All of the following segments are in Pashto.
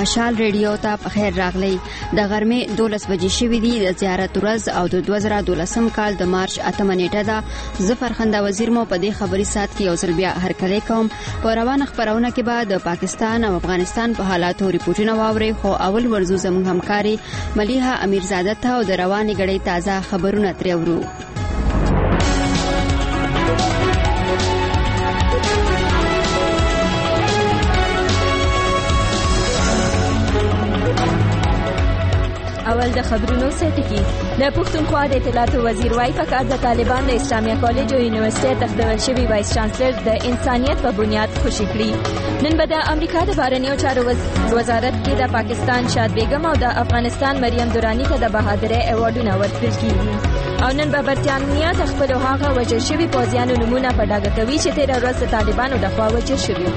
مشال ریډیو ته په خیر راغلی. د غرمې 12 بجې شوې دي. د زیارت ورځ او د 2012 کال د مارچ 8 نیټه ده. زه فرخنده وزیر مو په دې خبري سات کې یو ځل بیا هرکلی کوم. په روانه خبرونه کې به د پاکستان او افغانستان په حالاتو ریپورتونه واوري، خو اول ورزو زموږ همکاري ملیحه امیرزاده ته او د رواني غړي تازه خبرونه ترې اورو. اول د خبرونو سرټکی. د پښتونخوا د اطلاعاتو وزیر وايي فقط د طالبان د اسلامیه کالج او یونیورسيټي تخدول شوی وایس چانسلر د انسانیت په بنیاد خوشی کړي. نن به د امریکا د بهرنیو چارو وزارت کې د پاکستان شاد بیگم او د افغانستان مریم درانی ته د بهادرۍ ایوارډونه ورکړل کیږي. او نن به برتانیا د خپل هغه وژل شوی پوځیانو نمونه په ډاګه کوي چې تیر ورځ د طالبانو د خوا وژل شوی.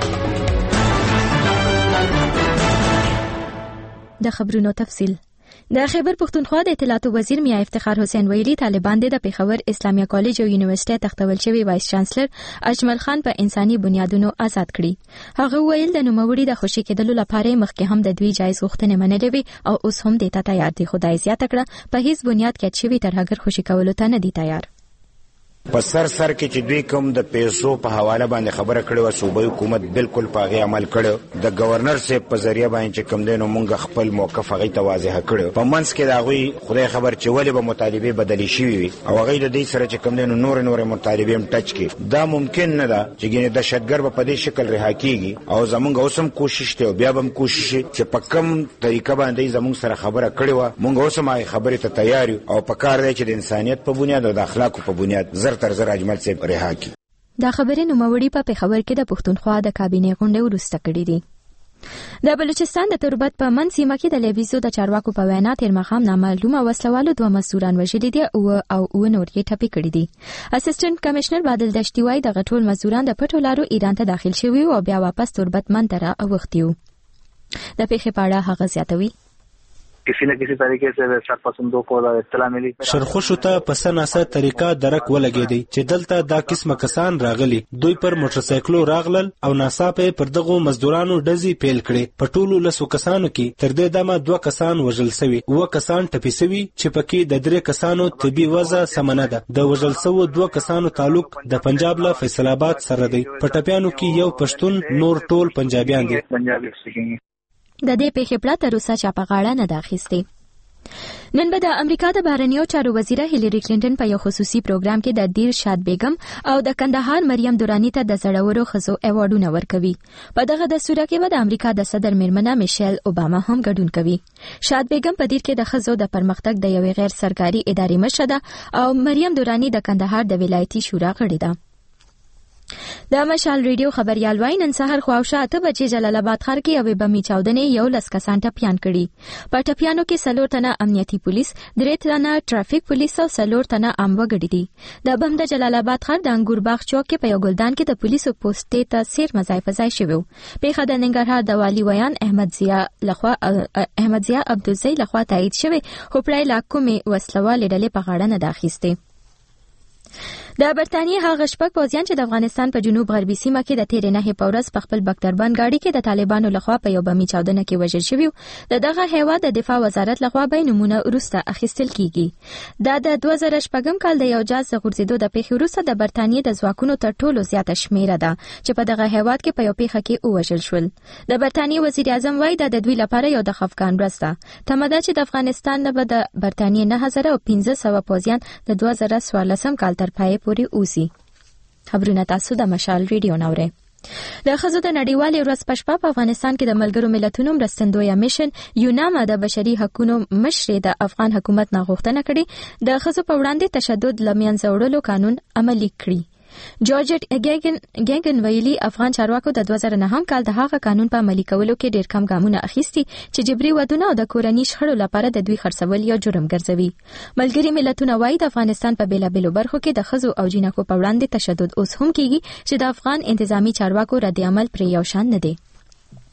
د خبرونو تفصیل. د خیبر پښتونخوا د اطلاعاتو وزیر میا افتخار حسین ویلي طالبان د پیښور اسلامیه کالج او یونیورسيټي تختول شوی وایس چانسلر اجمل خان په انساني بنیادونو آزاد کړي. هغه ویل د نوموړي د خوشی کېدلو لپاره مخکې هم د دوی جایز غوښتنې منلې وي او اوس هم د تا تیار دي. خدای زیاته کړه په هیڅ بنیاد کې چې وی ترهګر خوشی کولو ته نه دي تیار. په سر کې چې دوی کوم د پیسو په حواله باندې خبره کړې و، صوبایي حکومت بالکل په هغه عمل کړو. د گورنر صاحب په ذریعہ باندې چې کوم دینو مونږ خپل موقف هغه ته واضح کړو. په منځ کې دا غوي خدای خبر چې ولې به مطالبه بدلی شي وي او هغه د دې سره چې کوم دینو نور مطالبه هم ټچ کې. دا ممکن نه ده چې ګینه د شتګر په دې شکل رها کیږي او زمونږ اوسم کوشش ته بیا هم کوشش چې په کوم طریقه باندې زمونږ سره خبره کړې و، مونږ اوسم هغه خبره ته تیار یو او په کار دی چې د انسانیت په بنیاد او د اخلاقو په بنیاد تر اجمل سے رها کی. دا خبره نوموړي په پیښور کې د پښتونخوا د کابینې غونډې وروسته کړې دي. د بلوچستان د تربت په من سیمه کې د لیویزو د چارواکو په وینا تیر مخام نامعلومه وسلوالو 2 مزدوران وژلي دي او نور یې ټپي کړي دي. اسسټنټ کمشنر بادل دشتي وايي د غټول مزدوران د پټو لارو ایران ته داخل شوي او بیا واپس تربت من ته راوښتي وو. د پیښې په اړه هغه زیاتوي किसी न किसी तरीके से सरपसंदों को इत्तला मिली. شرخوشو ته په سناسه طریقه درک ولګېدی چې دلته دا قسمه کسان راغلي. دوی پر موټر سایکلو راغلل او ناڅاپه پر دغه مزدورانو ډزې پیل کړې. په ټولو 10 کسانو کې تر دې دمه 2 کسان وژل شوي، 9 کسان ټپي شوي چې پکې د 3 کسانو طبي وضع سمنه ده. د وژل شوو 2 کسانو تعلق د پنجاب له فیصل آباد سره دی. په ټپیانو کې یو پښتون، نور ټول پنجابیان دي. د دې پیښې پرته روسا چا په غاړه نه داخسته. نن به د امریکا د بهرنیو چارو وزیره هیلری کلینټن په یو خصوصي پروګرام کې د دیر شاد بیگم او د کندهار مریم درانی ته د زړورو ښځو ایوارډونه ورکوي. په دغه دستور کې به د امریکا د صدر میرمنه میشل اوباما هم ګډون کوي. شاد بیگم په دیر کې د ښځو د پرمختګ د یوې غیر سرکاري ادارې مشره ده او مریم درانی د کندهار د ولایتي شورا غړې ده. د مشال ریډیو خبريال وايي نن سحر خواوشا 8 بجې جلال آباد ښار کې یوې بمي چاودنې 11 کسان ټپيان کړي. په ټپيانو کې 4 تنه امنیتي پولیس، 3 تنه ټرافیک پولیس او 4 تنه عام وګړي دي. د بم د جلال آباد ښار د انګور باغ چوک کې په یو ګلدان کې د پولیسو پوسټې ته سیر مزای فزای شوی. پیښه د ننګرهار د والی ویان احمد ضیا عبدالزی لخوا تایید شوی، خو پړای لا کومې وسلوالې ډلې په غاړه نه داخسته. د برتانیې هغه شپږ پوځیان چې د افغانستان په جنوب غربي سیمه کې د تیرې نهې په ورځ په خپل بکتربند ګاډي کې د طالبانو لخوا په یو بمي چاودنه کې وژل شوي، د دغه هیواد د دفاع وزارت لخوا به نمونه وروسته اخیستل کیږي. دا د 2014 کال د یو جاز غورځېدو د پیښې وروسته د برتانیې د ځواکونو تر ټولو زیاته شمیره ده چې په دغه هیواد کې په یو پیښه کې وژل شول. د برتانیې وزیر اعظم وايي دا د دوی لپاره یو د خفګان ورځ ده. تمه ده چې د افغانستان نه به د برتانیې 9500 پوځیان د 2014 کال تر پای پورې اوسي. خبرونه تاسو د مشال ریډیو نورئ. د ښځو د نړیوالې ورځ په شپه په افغانستان کې د ملګرو ملتونو مرستندویه میشن یوناما د بشري حقوقو مشرې د افغان حکومت نه غوښتنه کړې د ښځو په وړاندې تشدد له منځه وړلو قانون عملي کړي. جورجټ ګینګن ویلي افغان چارواکو د 2009 کال د هغه قانون په عملي کولو کې ډېر کم ګامونه اخیستي چې جبري ودونه او د کورنۍ شخړو لپاره د دوی خرڅول یو جرم ګرځوي. ملګري ملتونه وایي د افغانستان په بیلابیلو برخو کې د ښځو او جینکو په وړاندې تشدد اوس هم کیږي چې د افغان انتظامی چارواکو رد عمل پرې یو شان نه دی.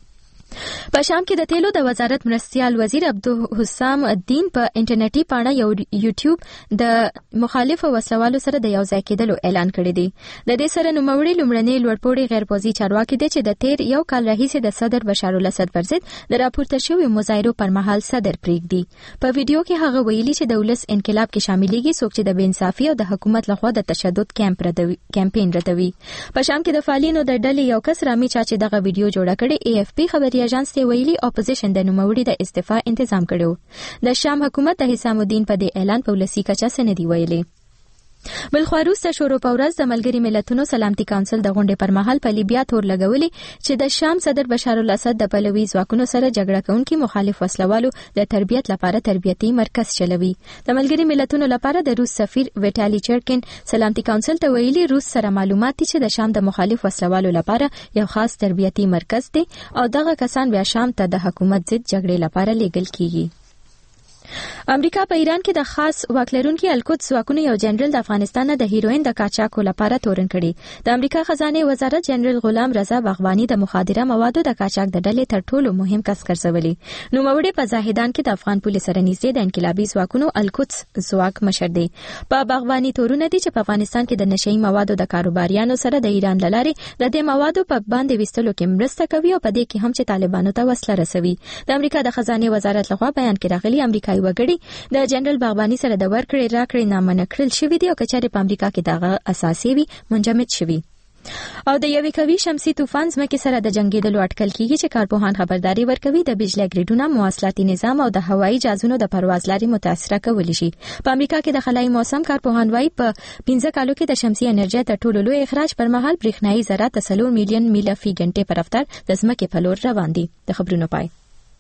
په شام کې د تیلو د وزارت مرستیال وزیر عبدالحسام الدین په انټرنیټي پاڼه یو یوټیوب د مخالفو وسلوالو سره د یو ځای کېدلو اعلان کړی دی. د دې سره نوموړي لومړنی لوړپوړي غیر پوځي چارواکي دی چې د تیر یو کال راهیسې د صدر بشار الاسد پر ضد د راپورته شویو مظاهرو پر مهال صدر پرېږدي. په ویډیو کې هغه ویلي چې د ولس انقلاب کې شاملېږي څوک چې د بې انصافي او د حکومت لخوا د تشدد کمپاین ردوي. په شام کې د فعالینو د ډلې یو کس رامي چا چې دغه ویډیو جوړه کړې AFP خبري اژانس ته ویلي اپوزیشن د نوموړي د استعفا تنظیم کړو. د شام حکومت د حسام الدین په دې اعلان په ولسی کچه سندي ویلي. بلخوا وروسته شورو په ورځ د ملګري ملتونو سلامتي کونسل د غونډې پر مهال په لیبیا تور لګولي چې د شام صدر بشار الاسد د پلوي ځواکونو سره جګړه کوونکي مخالف وسلوالو د تربیت لپاره تربیتي مرکز چلوي. د ملګري ملتونو لپاره د روس سفیر ویټالي چرکن سلامتي کونسل ته ویلي روس سره معلومات دي چې د شام د مخالف وسلوالو لپاره یو خاص تربیتي مرکز دی او دغه کسان بیا شام ته د حکومت ضد جګړې لپاره لیږل کیږي. امریکا په ایران کې د خاص واکلرونکو القدس ځواکونو یو جنرال د افغانستان د هیروین د قاچاقو لپاره تورن کړي. د امریکا خزانه وزارت جنرال غلام رضا بغوانی د مخدره موادو د قاچاق د ډلې تر ټولو مهم کس ګرځولي. نوموړي په زاهدان کې د افغان پولیس سره نږدې د انقلابي ځواکونو القدس ځواک مشر دی. په بغوانی تورونه دي چې په افغانستان کې د نشئی موادو د کاروباریانو سره د ایران لارې د دې موادو په باندې وستلو کې مرسته کوي او په دې کې هم چې طالبانو ته وسله رسوي. د امریکا د خزانه وزارت لخوا بیان کې راغلي امریکایي وګړي د جنرال باغبانی سره د ورکړې راکړې نامنع کړل شوې دي او کچاري په امریکا کې دغه اساسي وي منجمد شوی. او د یوې قوي شمسي طوفان ځمکې سره د جنگیدلو اټکل کیږي چې کارپوهان خبرداري ورکوي د بجلی ګریډونو مواصلاتي نظام او د هوایي جهازونو د پرواز لارې متاثره کولی شي. په امریکا کې د خلای موسم کارپوهان وايي په 15 کالو کې د شمسي انرژي تر ټولو لوی اخراج پر مهال برېښنايي ذرات 3 میلیون میله فی غنټه په رفتار د ځمکې په لور روان دي. د خبرونو پای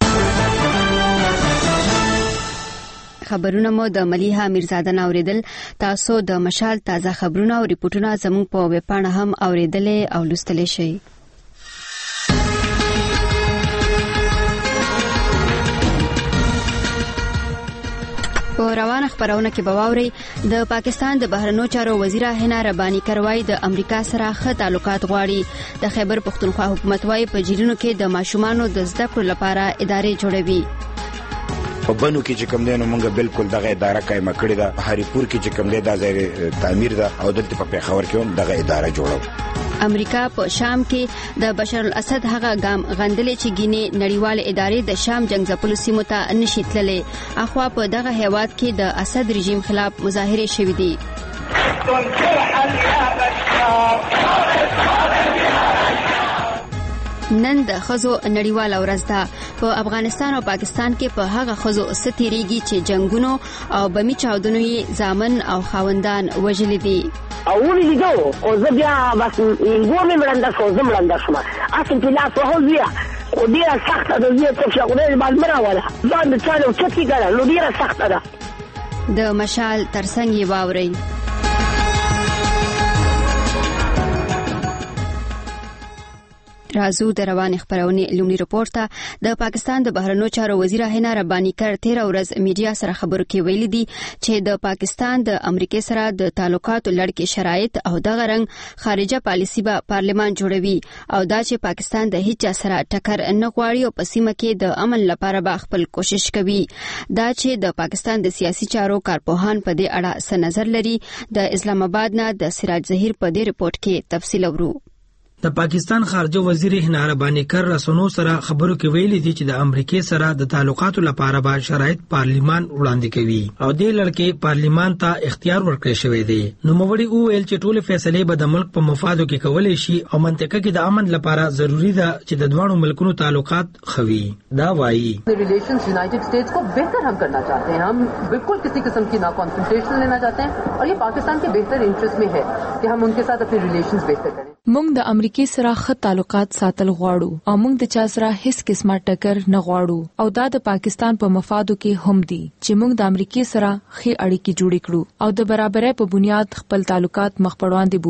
خبرونه مو د ملیحه میرزاده اوریدل. تاسو د مشال تازه خبرونه او ریپورتونه زموږ په ویب پاڼه هم اوریدلې او لوستلې شئ. په روانه خبرونه کې بواوري د پاکستان د بهرنیو چارو وزیر حنا ربانی کروای د امریکا سره ښه تعلقات غواړي. د خیبر پختونخوا حکومت وايي په جیرونو کې د ماشومانو د زده کړو لپاره ادارې جوړوي. په بنو کې چې کوم دی نو موږ بالکل دغه اداره قائمه کړې ده. په هریپور کې چې کوم دی دا ځای تعمیر ده او دلته په پیښور کې هم دغه اداره جوړو. امریکا په شام کې د بشار الاسد هغه ګام غندلې چې ګینه نړیوال ادارې د شام جنگ ځپلو سیمو ته نشي تللې. اخوا په دغه هیواد کې د اسد رژیم خلاف مظاهره شوې دي. نن د خزو نړیواله ورځ ده. په افغانستان او پاکستان کې په هغه خزو ستیریږي چې جنگونو او بمی چاودنو یې ځامن او خاوندان وژلي دي. اولی لیدو او زه بیا بس اینګو مې مړنده شو زه مړنده شوم. اصل په لاس وهل بیا خو ډېره سخته ده. زه ته شغله باندې راوړه ځان مې چالو چتې کړه نو ډېره سخته ده. د مشال ترڅنګ یې واورئ. رازو د روان خبرونه لومړی رپورت د پاکستان د بهرنیو چارو وزیر حنا ربانی کر 13 ورځ میډیا سره خبرو کې ویلي دي چې د پاکستان د امریکای سره د تعلقاتو لړ کې شرایط او د غرنګ خارجه پالیسی به پارلمان جوړوي او دا چې پاکستان د هیڅ سره ټکر نه غواړي او په سیمه کې د امن لپاره به خپل کوشش کوي. دا چې د پاکستان د سیاسي چارو کارپوهان په دې اړه څه نظر لري د اسلام آباد نه د سراج ظهیر په دې رپورت کې تفصیل اورو. د پاکستان خارجه وزیر حنا ربانی کر رسنو سره خبرو کې ویلي دي چې د امریکای سره د تعلقاتو لپاره به شرایط پارلیمان وړاندې کوي او د لړکې پارلیمان ته اختیار ورکړی شوی دی. نو موړي ویل چې ټول فیصلې به د ملک په مفادو کې کولای شي او منطقه کې د امن لپاره ضروری ده چې د دوه ملکونو تعلقات خوي. دا وایي ریلیشنز یونائیټډ سٹیٹس کو بہتر ہم کرنا چاہتے ہیں. ہم بالکل کسی قسم کی نا کانفرنٹیشن لینا چاہتے ہیں اور یہ پاکستان کے بہتر انٹرسٹ میں ہے کہ ہم ان کے ساتھ اپنے ریلیشنز بہتر کریں. موږ د امریکای سره ښه تعلقات ساتل غواړو او موږ د چا سره هیڅ قسمه ټکر نه غواړو او دا د پاکستان په مفادو کې هم دي چې موږ د امریکای سره ښه اړیکې جوړې کړو او د برابرۍ په بنیاد خپل تعلقات مخ پر وړاندې بوزو.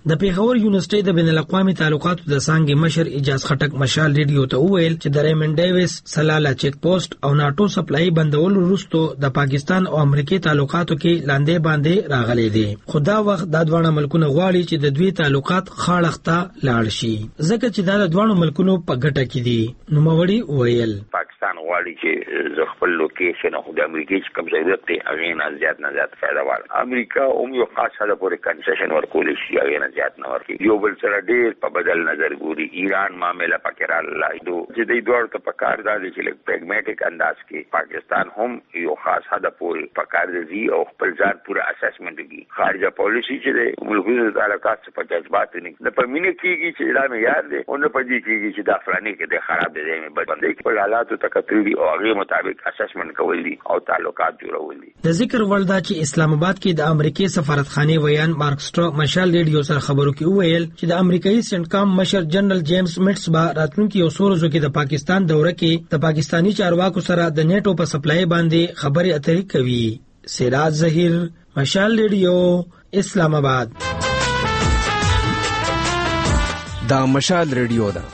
د پیښور یونیورسيټي د بین الاقوامي تعلقاتو د څانګې مشر اجاز خټک مشال ریډیو ته وویل چې د ریمن ډیویس سلاله چیک پوسټ او ناتو سپلای بندول وروسته د پاکستان او امریکای تعلقاتو کې لاندې باندې راغلي دي. خدا وخت د دوه ملکونو غواړي چې د دوی تعلقات خاړخته لاړ شي ځکه چې دا د دوه ملکونو په ګټه کې دي. نو موري ویل پاکستان غواړي چې خپل لوکیشن او د امریکای کوم ضرورت دی هغه نه زیات فائدہ وال امریکا او یو خاص حدا پورې کنسیشن ورکول شي هغه نه زیات نه ورکي یو بل سره ډیر په بدل نظر ګوري. ایران معاملې پکې راځي چې دوی دوړ ته پکار دي چې لږ پریګماټیک انداز کې پاکستان هم یو خاص حدا پورې پکار دي او خپل ځان پورا اسسمنت کوي. خارجه پالیسی چې د ملکونو تعلقات څخه جذبات نه د پمینه کیږي چې دا معیار دی او نه پدې کیږي چې د افغاني کې د خراب دي مې باندې خپل حالاتو تکتري او هغه مطابق اسسمنت کول دي او تعلقات جوړول دي. د ذکر ولدا چې اسلام آباد کې د امریکای سفارتخانه ویان مارک سټرو مشال ریډیو سره خبرو کې وویل چې د امریکایي سنټکام مشر جنرال جیمز میټس با راتلونکي یو سورزو کې د پاکستان دوره کې د پاکستانی چارواکو سره د نیټو په سپلای باندې خبرې اترې کوي. سراج ظهیر مشال ریډیو اسلام آباد. دا مشال ریډیو ده.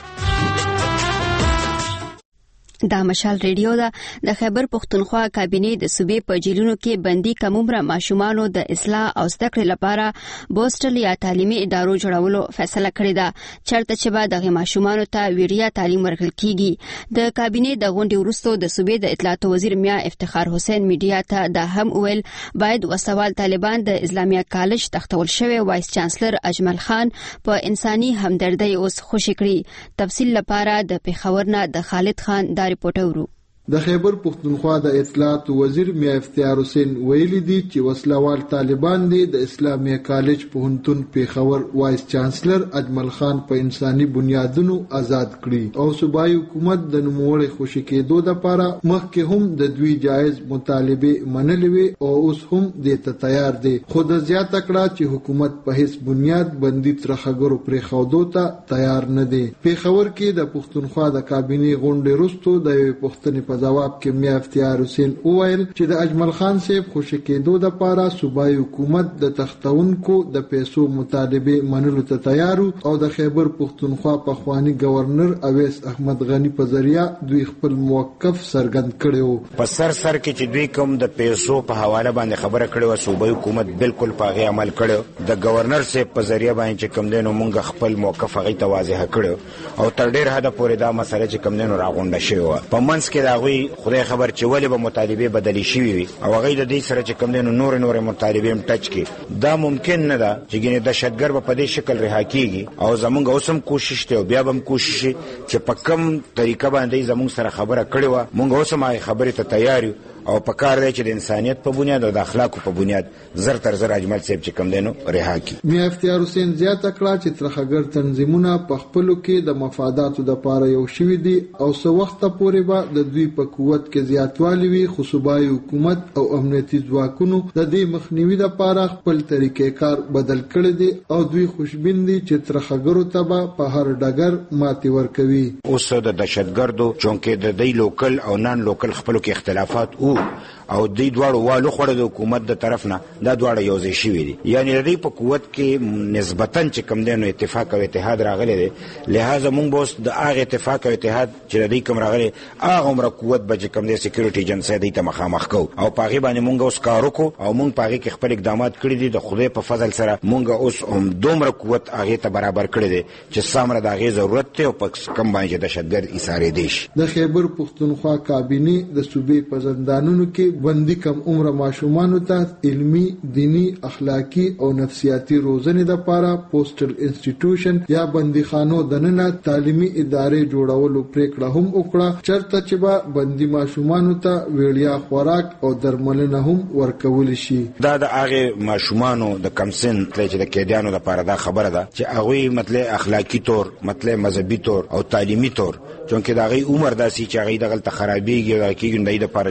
دا مشال ریډیو ده. د خیبر پختونخوا کابینه د صوبې په جیلونو کې بندي کم عمره ماشومانو د اصلاح او زده کړې لپاره بوسټل یا تعلیمي ادارو جوړولو فیصله کړې ده چرته چې به دغه ماشومانو ته ویډیا تعلیم ورکړل کیږي. د کابینه د غونډې وروسته د صوبې د اطلاعات وزیر میا افتخار حسین میډیا ته دا هم ویل باید وسوال طالبان د اسلامیه کالج تختول شوی وایس چانسلر اجمل خان په انساني همدردۍ اوس خوشی کړي. تفصیل لپاره د پیښور نه د خالد خان ریپورټ. د خیبر پختونخوا د اطلاعات وزیر میا افتخار حسین ویلي دي چې وسلوال طالبان دي د اسلامیه کالج پوهنتون پیښور وایس چانسلر اجمل خان په انساني بنیادونو آزاد کړي او صوبایي حکومت د نوموړي خوشی کېدو لپاره مخکې هم د دوی جایز مطالبه منلې وي او اوس هم د ته تیار دي. خو د زیاته کړه چې حکومت په هیڅ بنیاد بندي ترخګرو پرې خودو ته تیار نه دي. پیښور کې د پختونخوا د کابینه غونډې وروسته د پښتنې په جواب کې میا افتخار حسین وویل چې د اجمل خان صاحب خوشی کېدو لپاره صوبایي حکومت د تختونکو د پیسو مطالبه منلو ته تیار او د خیبر پختونخوا پخوانی گورنر اویس احمد غنی په ذریعہ دوی خپل موقف څرګند کړو. په سر کې چې دوی کوم د پیسو په حواله باندې خبره کړې و صوبایي حکومت بالکل پاغه عمل کړو. د گورنر صاحب په ذریعہ باندې چې کوم دینو مونږ خپل موقف هغه ته واضح کړو او تر ډیر حد پورې دا مسله چې کوم دینو راغونډه شوی و. په منځ کې دا خدای خبر چې ولې به مطالبه بدلی شي وي او هغه د دې سره چې کوم دینو نور مطالبه هم ټچ کی. دا ممکن نه ده چې ګینه د دهشتګر په دې شکل رها کیږي او زمونږ اوسم کوشش ته بیا هم کوشش چې په کم طریقه باندې زمونږ سره خبره کړې و مونږ اوسم هغه خبره ته تیار یو او په کار دی چې د انسانیت په بنیاد او د اخلاقو په بنیاد زر تر زر اجمل صاحب چې کوم دینو رها کی. میا افتخار حسین زیاته کړه چې ترخګر تنظیمونه په خپلو کې د مفاداتو لپاره یو شوي دي او څو وخت پورې به د دوی په قوت کې زیاتوالی وي. خو صوبایي حکومت او امنیتي ځواکونو د دې مخنیوي لپاره خپل طریقې کار بدل کړی دي او دوی خوشبین دي چې ترخګرو ته په هر ډګر ماتې ورکوي. اوس د دهشتګردو چونکې د دې لوکل او نان لوکل خپلو کې اختلافات او دوی دواړو والو خوړه د حکومت د طرف نه دا دواړه یو ځای شوي دي. یعنی د دې په قوت کې نسبتاً چې کوم دینو اتفاق او اتحاد راغلی دی لہذا مونږ به اوس د هغه اتفاق او اتحاد چې د دې کوم راغلی هغه عمره قوت به چې کوم دی سکیورټي ایجنسۍ دې ته مخامخ کوو او په هغې باندې مونږ اوس کار وکړو او مونږ په هغې کې خپل اقدامات کړي دي. د خدای په فضل سره مونږ اوس هم دومره قوت هغې ته برابر کړی دی چې څومره د هغې ضرورت دی او په کم باندې چې دهشتګرد ایسارېدی شي. د خیبر پختونخوا کابینې د صوبې په زندانونو کې بندي کم عمره ماشومانو ته علمي، دینی، اخلاقی او نفسیاتی روزنې لپاره پوسټل انسټیټیوشن یا بندیخانو دننه تعلیمي ادارې جوړولو پریکړه هم وکړه چرته چې به بندي ماشومانو ته ویړیا خوراک او درملنه هم ورکول شي. دا د هغه ماشومانو د کمسن چې د قیدیانو لپاره دا خبره ده چې هغه مطلب اخلاقی طور، مطلب مذهبي طور او تعلیمي طور چونکه دا غي عمر داسي چې هغه دغه خرابېږي او کېږي د لپاره چې کوم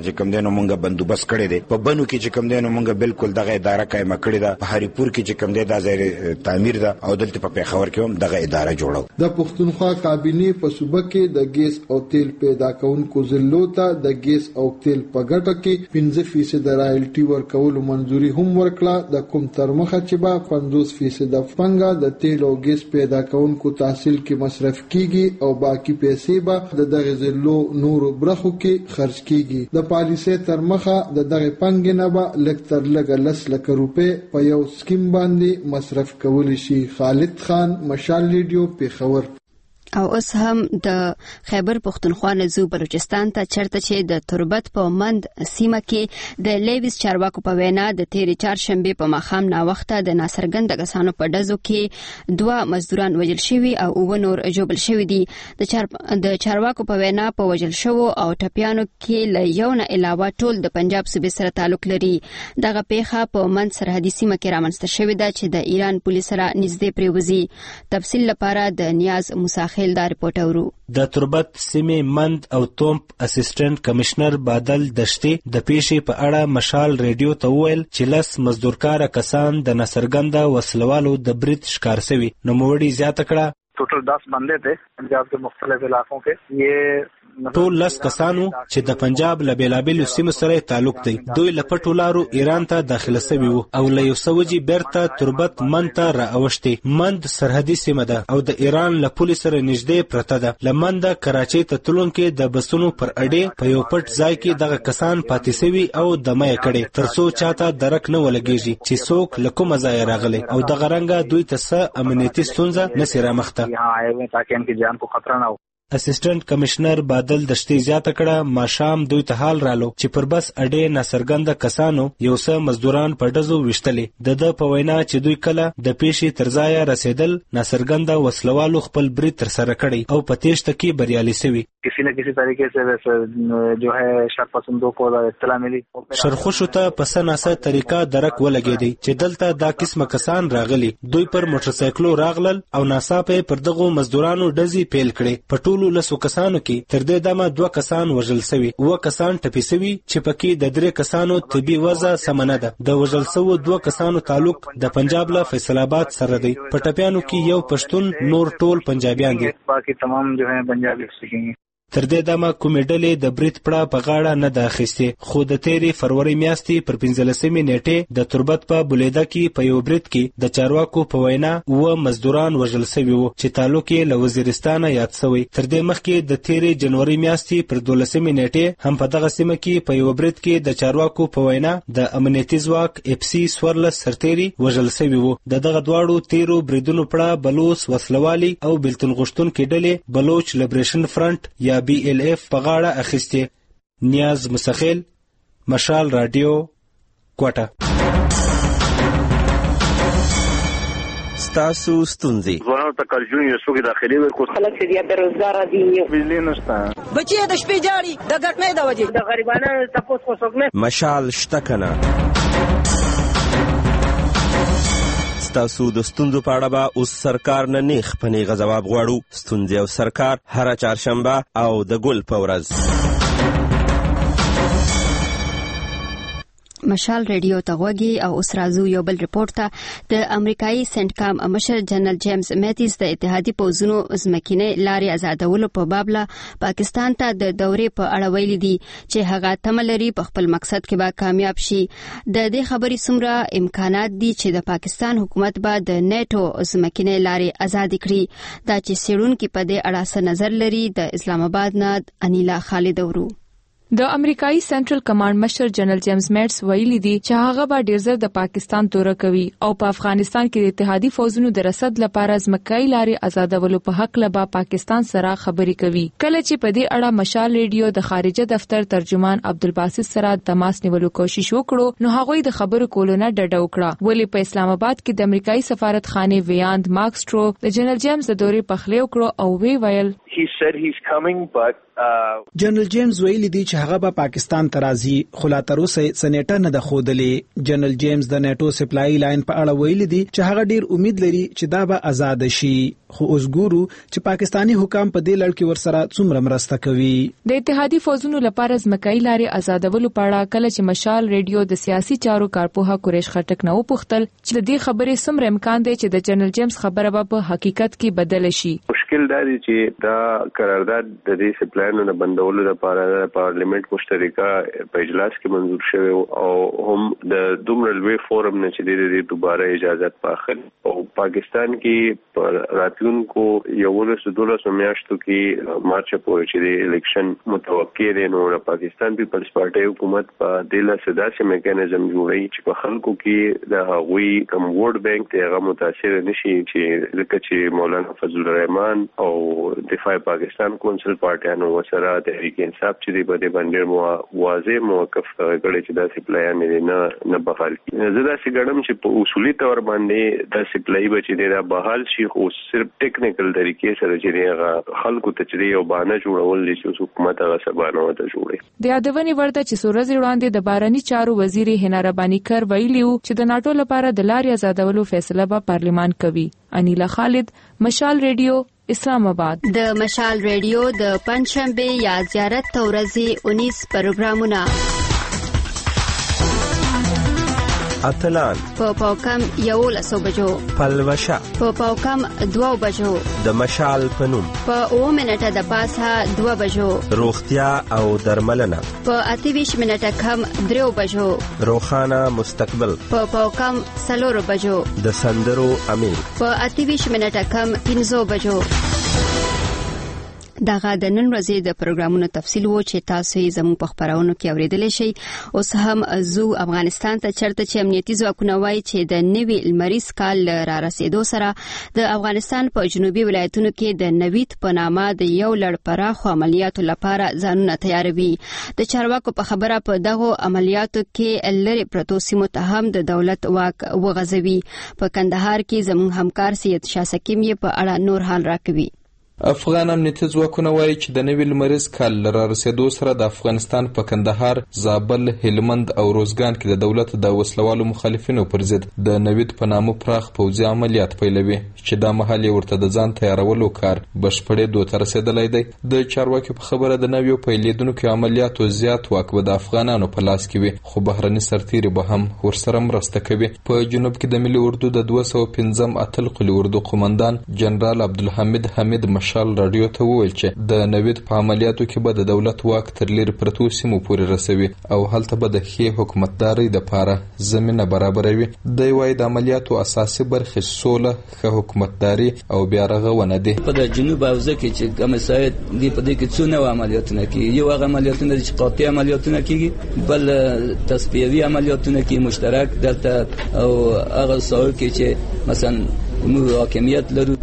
دی نو مونږ بندوبست کړی دی. په بنو کې چې کوم دی نو مونږ بالکل دغه اداره قائمه کړې ده. په هریپور کې چې کوم دی دا ځای تعمیر ده او دلته په پیښور کې هم دغه اداره جوړو. د پښتونخوا کابینې په صوبه کې د ګیس او تیل پیدا کوونکو ضلعو ته د ګیس او تیل په ګټه کې 5% رایلټي ورکولو منځوري هم ورکړه. د کوم ترمخه چې به 50% پنګه د تیل او ګیس پیدا کوونکو تحصیل کې مصرف کیږي او باقی پیسې به د دغه ضلعو نورو برخو کې خرج کیږي. د پالیسي ترمخه د دغه پنګ نه به لږ تر لږه 10 لک روپے په یو سکیم باندې مصرف کولی شي. خالد خان، مشال ریډیو، پیښور. او اوس هم د خیبر پښتونخوا نه زو بلوچستان ته چرته چې د تربت په مند سیمه کې د لیویس چارواکو په وینا د تیرې چهارشنبه په ماښام ناوخته د ناڅرګند کسانو په ډزو کې 2 مزدوران وژل شوي او 9 نور ژوبل شوي دي. د چارواکو په وینا په وژل شوو او ټپیانو کې له یو نه علاوه ټول د پنجاب صوبې سره تعلق لري. دغه پیښه په مند سرحدي سیمه کې رامنځته شوې ده چې د ایران پولیس سره نږدې پریوزي. تفصیل لپاره د نیاز مساخیل دا رپورټ اورو. د تربت سیمې مند او تومپ اسسټنټ کمشنر بادل دشتي د پیښې په اړه مشال ریډیو ته وویل چې 10 مزدورکار کسان د ناڅرګنده وسلوالو د برید ښکار شوي. نوموړي زیاته کړه ټوټل 10 بندے थे पंजाब के मुख्तलिफ इलाकों के. ये ټول 10 کسانو چې د پنجاب له بیلابیلو سیمو سره تعلق دی. دوی له پټو لارو ایران ته داخله شوي وو او له یو سوجي بیرته تربت مند ته راوښتي. مند سرحدي سیمه ده او د ایران له پولیس سره نږدې پرته ده. لمنده کراچۍ ته تلونکي د بسونو پر اډې په یو پټ ځای کې دغه کسان پاتې شوي او دمه یې کړي ترڅو چاته درک نه ولګیږي چې څوک له کومه ځای راغلي او دغه رنګه دوی ته څه امنیتي ستونزه نشي رامخته. ताकि इनकी जान को खतरा ना हो. اسسټنټ کمشنر بادل دشتي زیاته کړه ماشام دوی ته حال رالو چې پر بس اډې ناڅرګنده کسانو یو څه مزدوران په ډزو وشتلې. د په وینا چې دوی کله د پیښې تر ځایه رسیدل ناڅرګنده وسلوالو خپل برید تر سره کړی او په تېښته کې بریالي شوي. किसी न किसी तरीके से जो है शरपसंदों को इत्तला मिली. شرخوشو ته په سناسه طریقه درک ولګېدی چې دلته دا قسمه کسان راغلي. دوی پر موټر سایکلو راغلل او ناڅاپه پر دغو مزدورانو ډزې پیل کړې. په ټولو 10 کسانو کې تر دې دمه 2 کسان وژل شوي، 9 کسان ټپي شوي چې پکې د 3 کسانو طبي وضع سمنه ده. د وژل شوو 2 کسانو تعلق د پنجاب له فیصل آباد سره دی. په ټپیانو کې یو پښتون، نور ټول پنجابیان دي. باقي تمام جو ہے پنجابی سیکھیں. تر دې دمه کومې ډلې د برید پړه په غاړه نه ده اخیستې، خو د تیرې فروری میاشتې پر 15 نیټې د تربت په بولیده کې په یو برید کې د چارواکو په وینا 9 مزدوران وژل شوي وو چې تعلق یې له وزیرستانه یاد شوی. تر دې مخکې د تیرې جنوري میاشتې پر 12 نیټې هم په دغه سیمه کې په یو برید کې د چارواکو په وینا د امنیتي ځواک FC 14 سرتیري وژل شوي وو. دغه دواړو تیرو بریدونو پړه بلوچ وسلوالي او بلتون غوښتونکي ډلې بلوچ لیبریشن فرنٹ یا BLF په غاړه اخیسته. نیاز مسخیل، مشال رادیو، کوټه. ستاسو ستونزې ځوانانو ته کارجوی یو څوک داخلي ورکو خلک چې بیروزګار دي، بجلی نشته، بچي د شپې جاړي د ګټنې د وجې د غریبانو تاسو کو څوک نه مشال شته کنه. ستاسو د ستونزو په اړه به اوس سرکار نه نیغ په نیغه ځواب غواړو. ستونزې او سرکار هره چهارشنبه او د ګل په ورځ. مشال ریډیو ته غوږی. او اوس راځو یو بل رپورټ ته. د امریکایي سنټکام مشر جنرال جیمز میتیز د اتحادي پوځونو ځمکنۍ لارې آزادولو په باب له پاکستان ته د دورې په اړه ویلي دي چې هغه تمه لري په خپل مقصد کې به کامیاب شي. د دې خبرې څومره امکانات دي چې د پاکستان حکومت به د نیټو ځمکنۍ لارې آزاد کړي، دا چې څېړونکي په دې اړه څه نظر لري. د اسلام آباد نه انیلا خالد ورو. د امریکایي سنټرل کمانډ مشر جنرال جیمز میټس ویلي دي چې هغه به ډیر زر د پاکستان توره کوي او په افغانستان کې د اتحادي فوجونو د رسد لپاره ځمکایي لارې آزادولو په حق له پاکستان سره خبرې کوي. کله چې په دې اړه مشال ریډیو د خارجه دفتر ترجمان عبدالباسط سره تماس نیولو کوشش وکړو، نو هغه د خبرو کولو نه ډډه وکړه. ولی په اسلام آباد کې د امریکایي سفارتخانه ویاند مارک سټرو د جنرال جیمز د دورې په خله وکړو او وی ویل He said he's coming, but جنرال جیمز ویلي دی چې هغه به پاکستان ته راځي، خو لا تر اوسه سېنیټر نه د ښودلې. جنرال جیمز د نیټو سپلای لاین په اړه ویلي دی چې هغه ډیر امید لري چې دا به آزاد شي، خو اوس ګورو چې پاکستانی حکام په دې لړ کې ورسره څومره مرسته کوي. د اتحادي فوجونو لپاره ځمکایي لارې آزادولو په اړه کله چې مشال ریډیو د سیاسي چارو کارپوه قریش خټک نه وپوښتل چې د دې خبرې څومره امکان دی چې د جنرال جیمز خبره به په حقیقت کې بدل شي. مشکل دا دی چې دا قرارداد د دې سپلاینو نه بندولو لپاره د پارلیمنت مشترکه په اجلاس کې منظور شوی او هم د دومره لوی فورم نه چې د دې دوباره اجازه پاخل او پاکستان کې پر راتلونکو 11 میاشتو کې مارچ پورې چې د الیکشن متوقع دی، نو د پاکستان پیپلز پارټي حکومت په دله صدا سي میکانیزم جوړي چې په خلکو کې د هغوی کوم ووټ بانک ته هغه متاثر نشي چې لکه چې مولانا فضل الرحمن او دفاع پاکستان کونسل پارټیانو وسره تحریک انصاف چې دی په دې باندې واضح موقف کړی چې دا سپلایان نه بحال کړي. زه دا څنګه چې په اصولي تور باندې دا سپلای بچی دی دا بحال شي، خو صرف ټیکنیکل طریقې سره چې هغه خلکو ته چې یو بانه جوړول دي چې حکومت هغه سبانه وته جوړي. د یادونې ورته چې سورز وړاندې د بارني چارو وزیر هنا ربانی کر ویلیو چې د ناتو لپاره د لارې آزادولو فیصله به پارلیمان کوي. انیلا خالد، مشال ریډیو، اسلام آباد. د مشال ریډیو د پنځشنبه یا زیارت ورځې 19 پروګرامونه اتلان په پاوکم 11 بجو، پلوشه په پاوکم 2 بجو، د مشال پنوم په 9 منټه د پاسه 2 بجو، روغتیا او درملنه په 28 منټه کم 3 بجو، روخانه مستقبل په پاوکم 4 بجو، د سندرو امیر په 28 منټه کم 15 بجو. دغه د نن ورځې د پروګرامونو تفصیل وو چې تاسو یې زموږ په خبرونو کې اوریدلی شئ. اوس هم زو افغانستان ته چرته چې امنیتي ځواکونه وایي چې د نوي لمریز کال را رسیدو سره د افغانستان په جنوبي ولایتونو کې د نوید په نامه د یو لړ پراخو عملیاتو لپاره ځانونه تیاروي. د چارواکو په خبره په دغو عملیاتو کې لري پرتو سیمو ته هم د دولت واک وغځوي. په کندهار کې زموږ همکار سید شاه سکیم یې په اړه نور حال راکوي. افغان امنیتي ځواکونه وایي چې د نوي لمریز کال را رسیدو سره د افغانستان په کندهار، زابل، هلمند او روزګان کې د دولت د وسلوالو مخالفینو پر ضد د نوید په نامه پراخ پوځي عملیات پیلوي چې دا مهال یې ورته د ځان تیارولو کار بشپړېدو ته رسیدلی دی. د چارواکو په خبره د نویو پیلېدونکو عملیاتو زیات واک به د افغانانو په لاس کې وي، خو بهرني سرتیري به هم ورسره مرسته کوي. په جنوب کې د ملي اردو د 205 اتل قلي اردو قومندان جنرال عبدالحمید حمید مشال رادیو ته وویل چې د نوید په عملیاتو کې به د دولت واک تر لرې پرتو سیمو پورې رسوي او هلته به د ښې حکومتدارۍ دپاره زمینه برابروي. دی وایي د عملیاتو اساسي برخې سوله، ښه حکومتداري او بیا رغونه دي. په د جنوب حوزه کې چې کوم سایت دی په دې کې څو نوع عملیاتونه کیږي. یو هغه عملیاتونه چې قاطع عملیاتونه کیږي، بل تصفیوي عملیاتونه کې مشترک دلته او هغه ساحو کې چې مثلا موږ حاکمیت لرو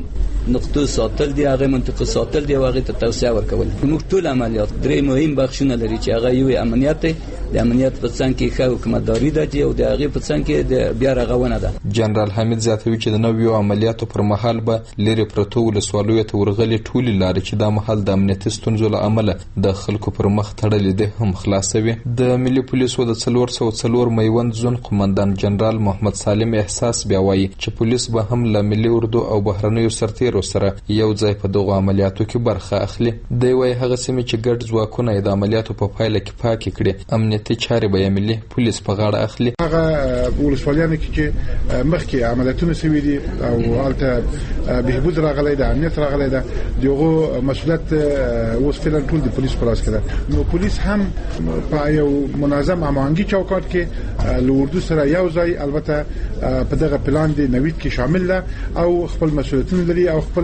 نقطو ساتل دی، هغه منطقه ساتل دی او هغه ته توسعه ورکول. موږ ټول عملیات درې مهم بخشونه لري چې هغه یو امنیت دی، د امنیت په څنګ کې ښه حکومتداري ده او د هغه په څنګ کې د بیا رغونه ده. جنرال حمید زیاتوي چې د نویو عملیاتو پر مهال به لرې پرتو ولسوالیو ته ورغلي ټولې لارې چې دا مهال د امنیتي ستونزو له امله د خلکو پر مخ تړلې دي هم خلاصوي. د ملي پولیسو د 404 میوند زون قومندان جنرال محمد سالم احساس بیا وایي چې پولیس به هم له ملي اردو او بهرنیو سرتیرو سره یو ځای په دغو عملیاتو کې برخه اخلي. دی وایي هغه سیمې چې ګډ ځواکونه یې د عملیاتو په پایله کې پاکې کړي، امنیتي چارې به یې ملي پولیس په غاړه اخلي. هغه ولسوالیانو کې چې مخکې عملیاتونه سوي دي او هلته بهبود راغلی ده، امنیت راغلی ده، دغه مسؤلیت اوس فعلا ټول د پولیس پر لاس کې ده. نو پولیس هم په یو منظم هماهنګي چوکاټ کې له اردو سره یو ځای البته په دغه پلان دی نوید کې شامل ده او خپل مسؤلیتونه لري او خپل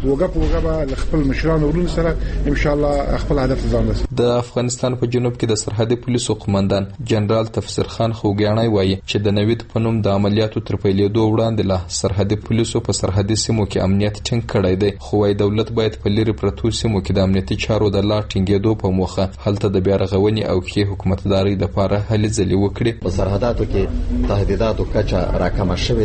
وګړه خپل مشران ورون سره ان شاء الله خپل هدف ځان رسوي. د افغانستان په جنوب کې د سرحدي پولیسو قومندان جنرال تفسیر خان خوګیاڼی وایي چې د نوید په نوم د عملیاتو تر پیلېدو وړاندې له سرحدي پولیسو په سرحدي سیمو کې امنیت ټینګ کړی دی، خو وايي دولت باید په لرې پرتو سیمو کې د امنیتي چارو د لا ټینګېدو په موخه هلته د بیا رغونې او ښې حکومتدارۍ دپاره هلې ځلې وکړي. په سرحداتو کې تهدیداتو کچه راکمه شوې ده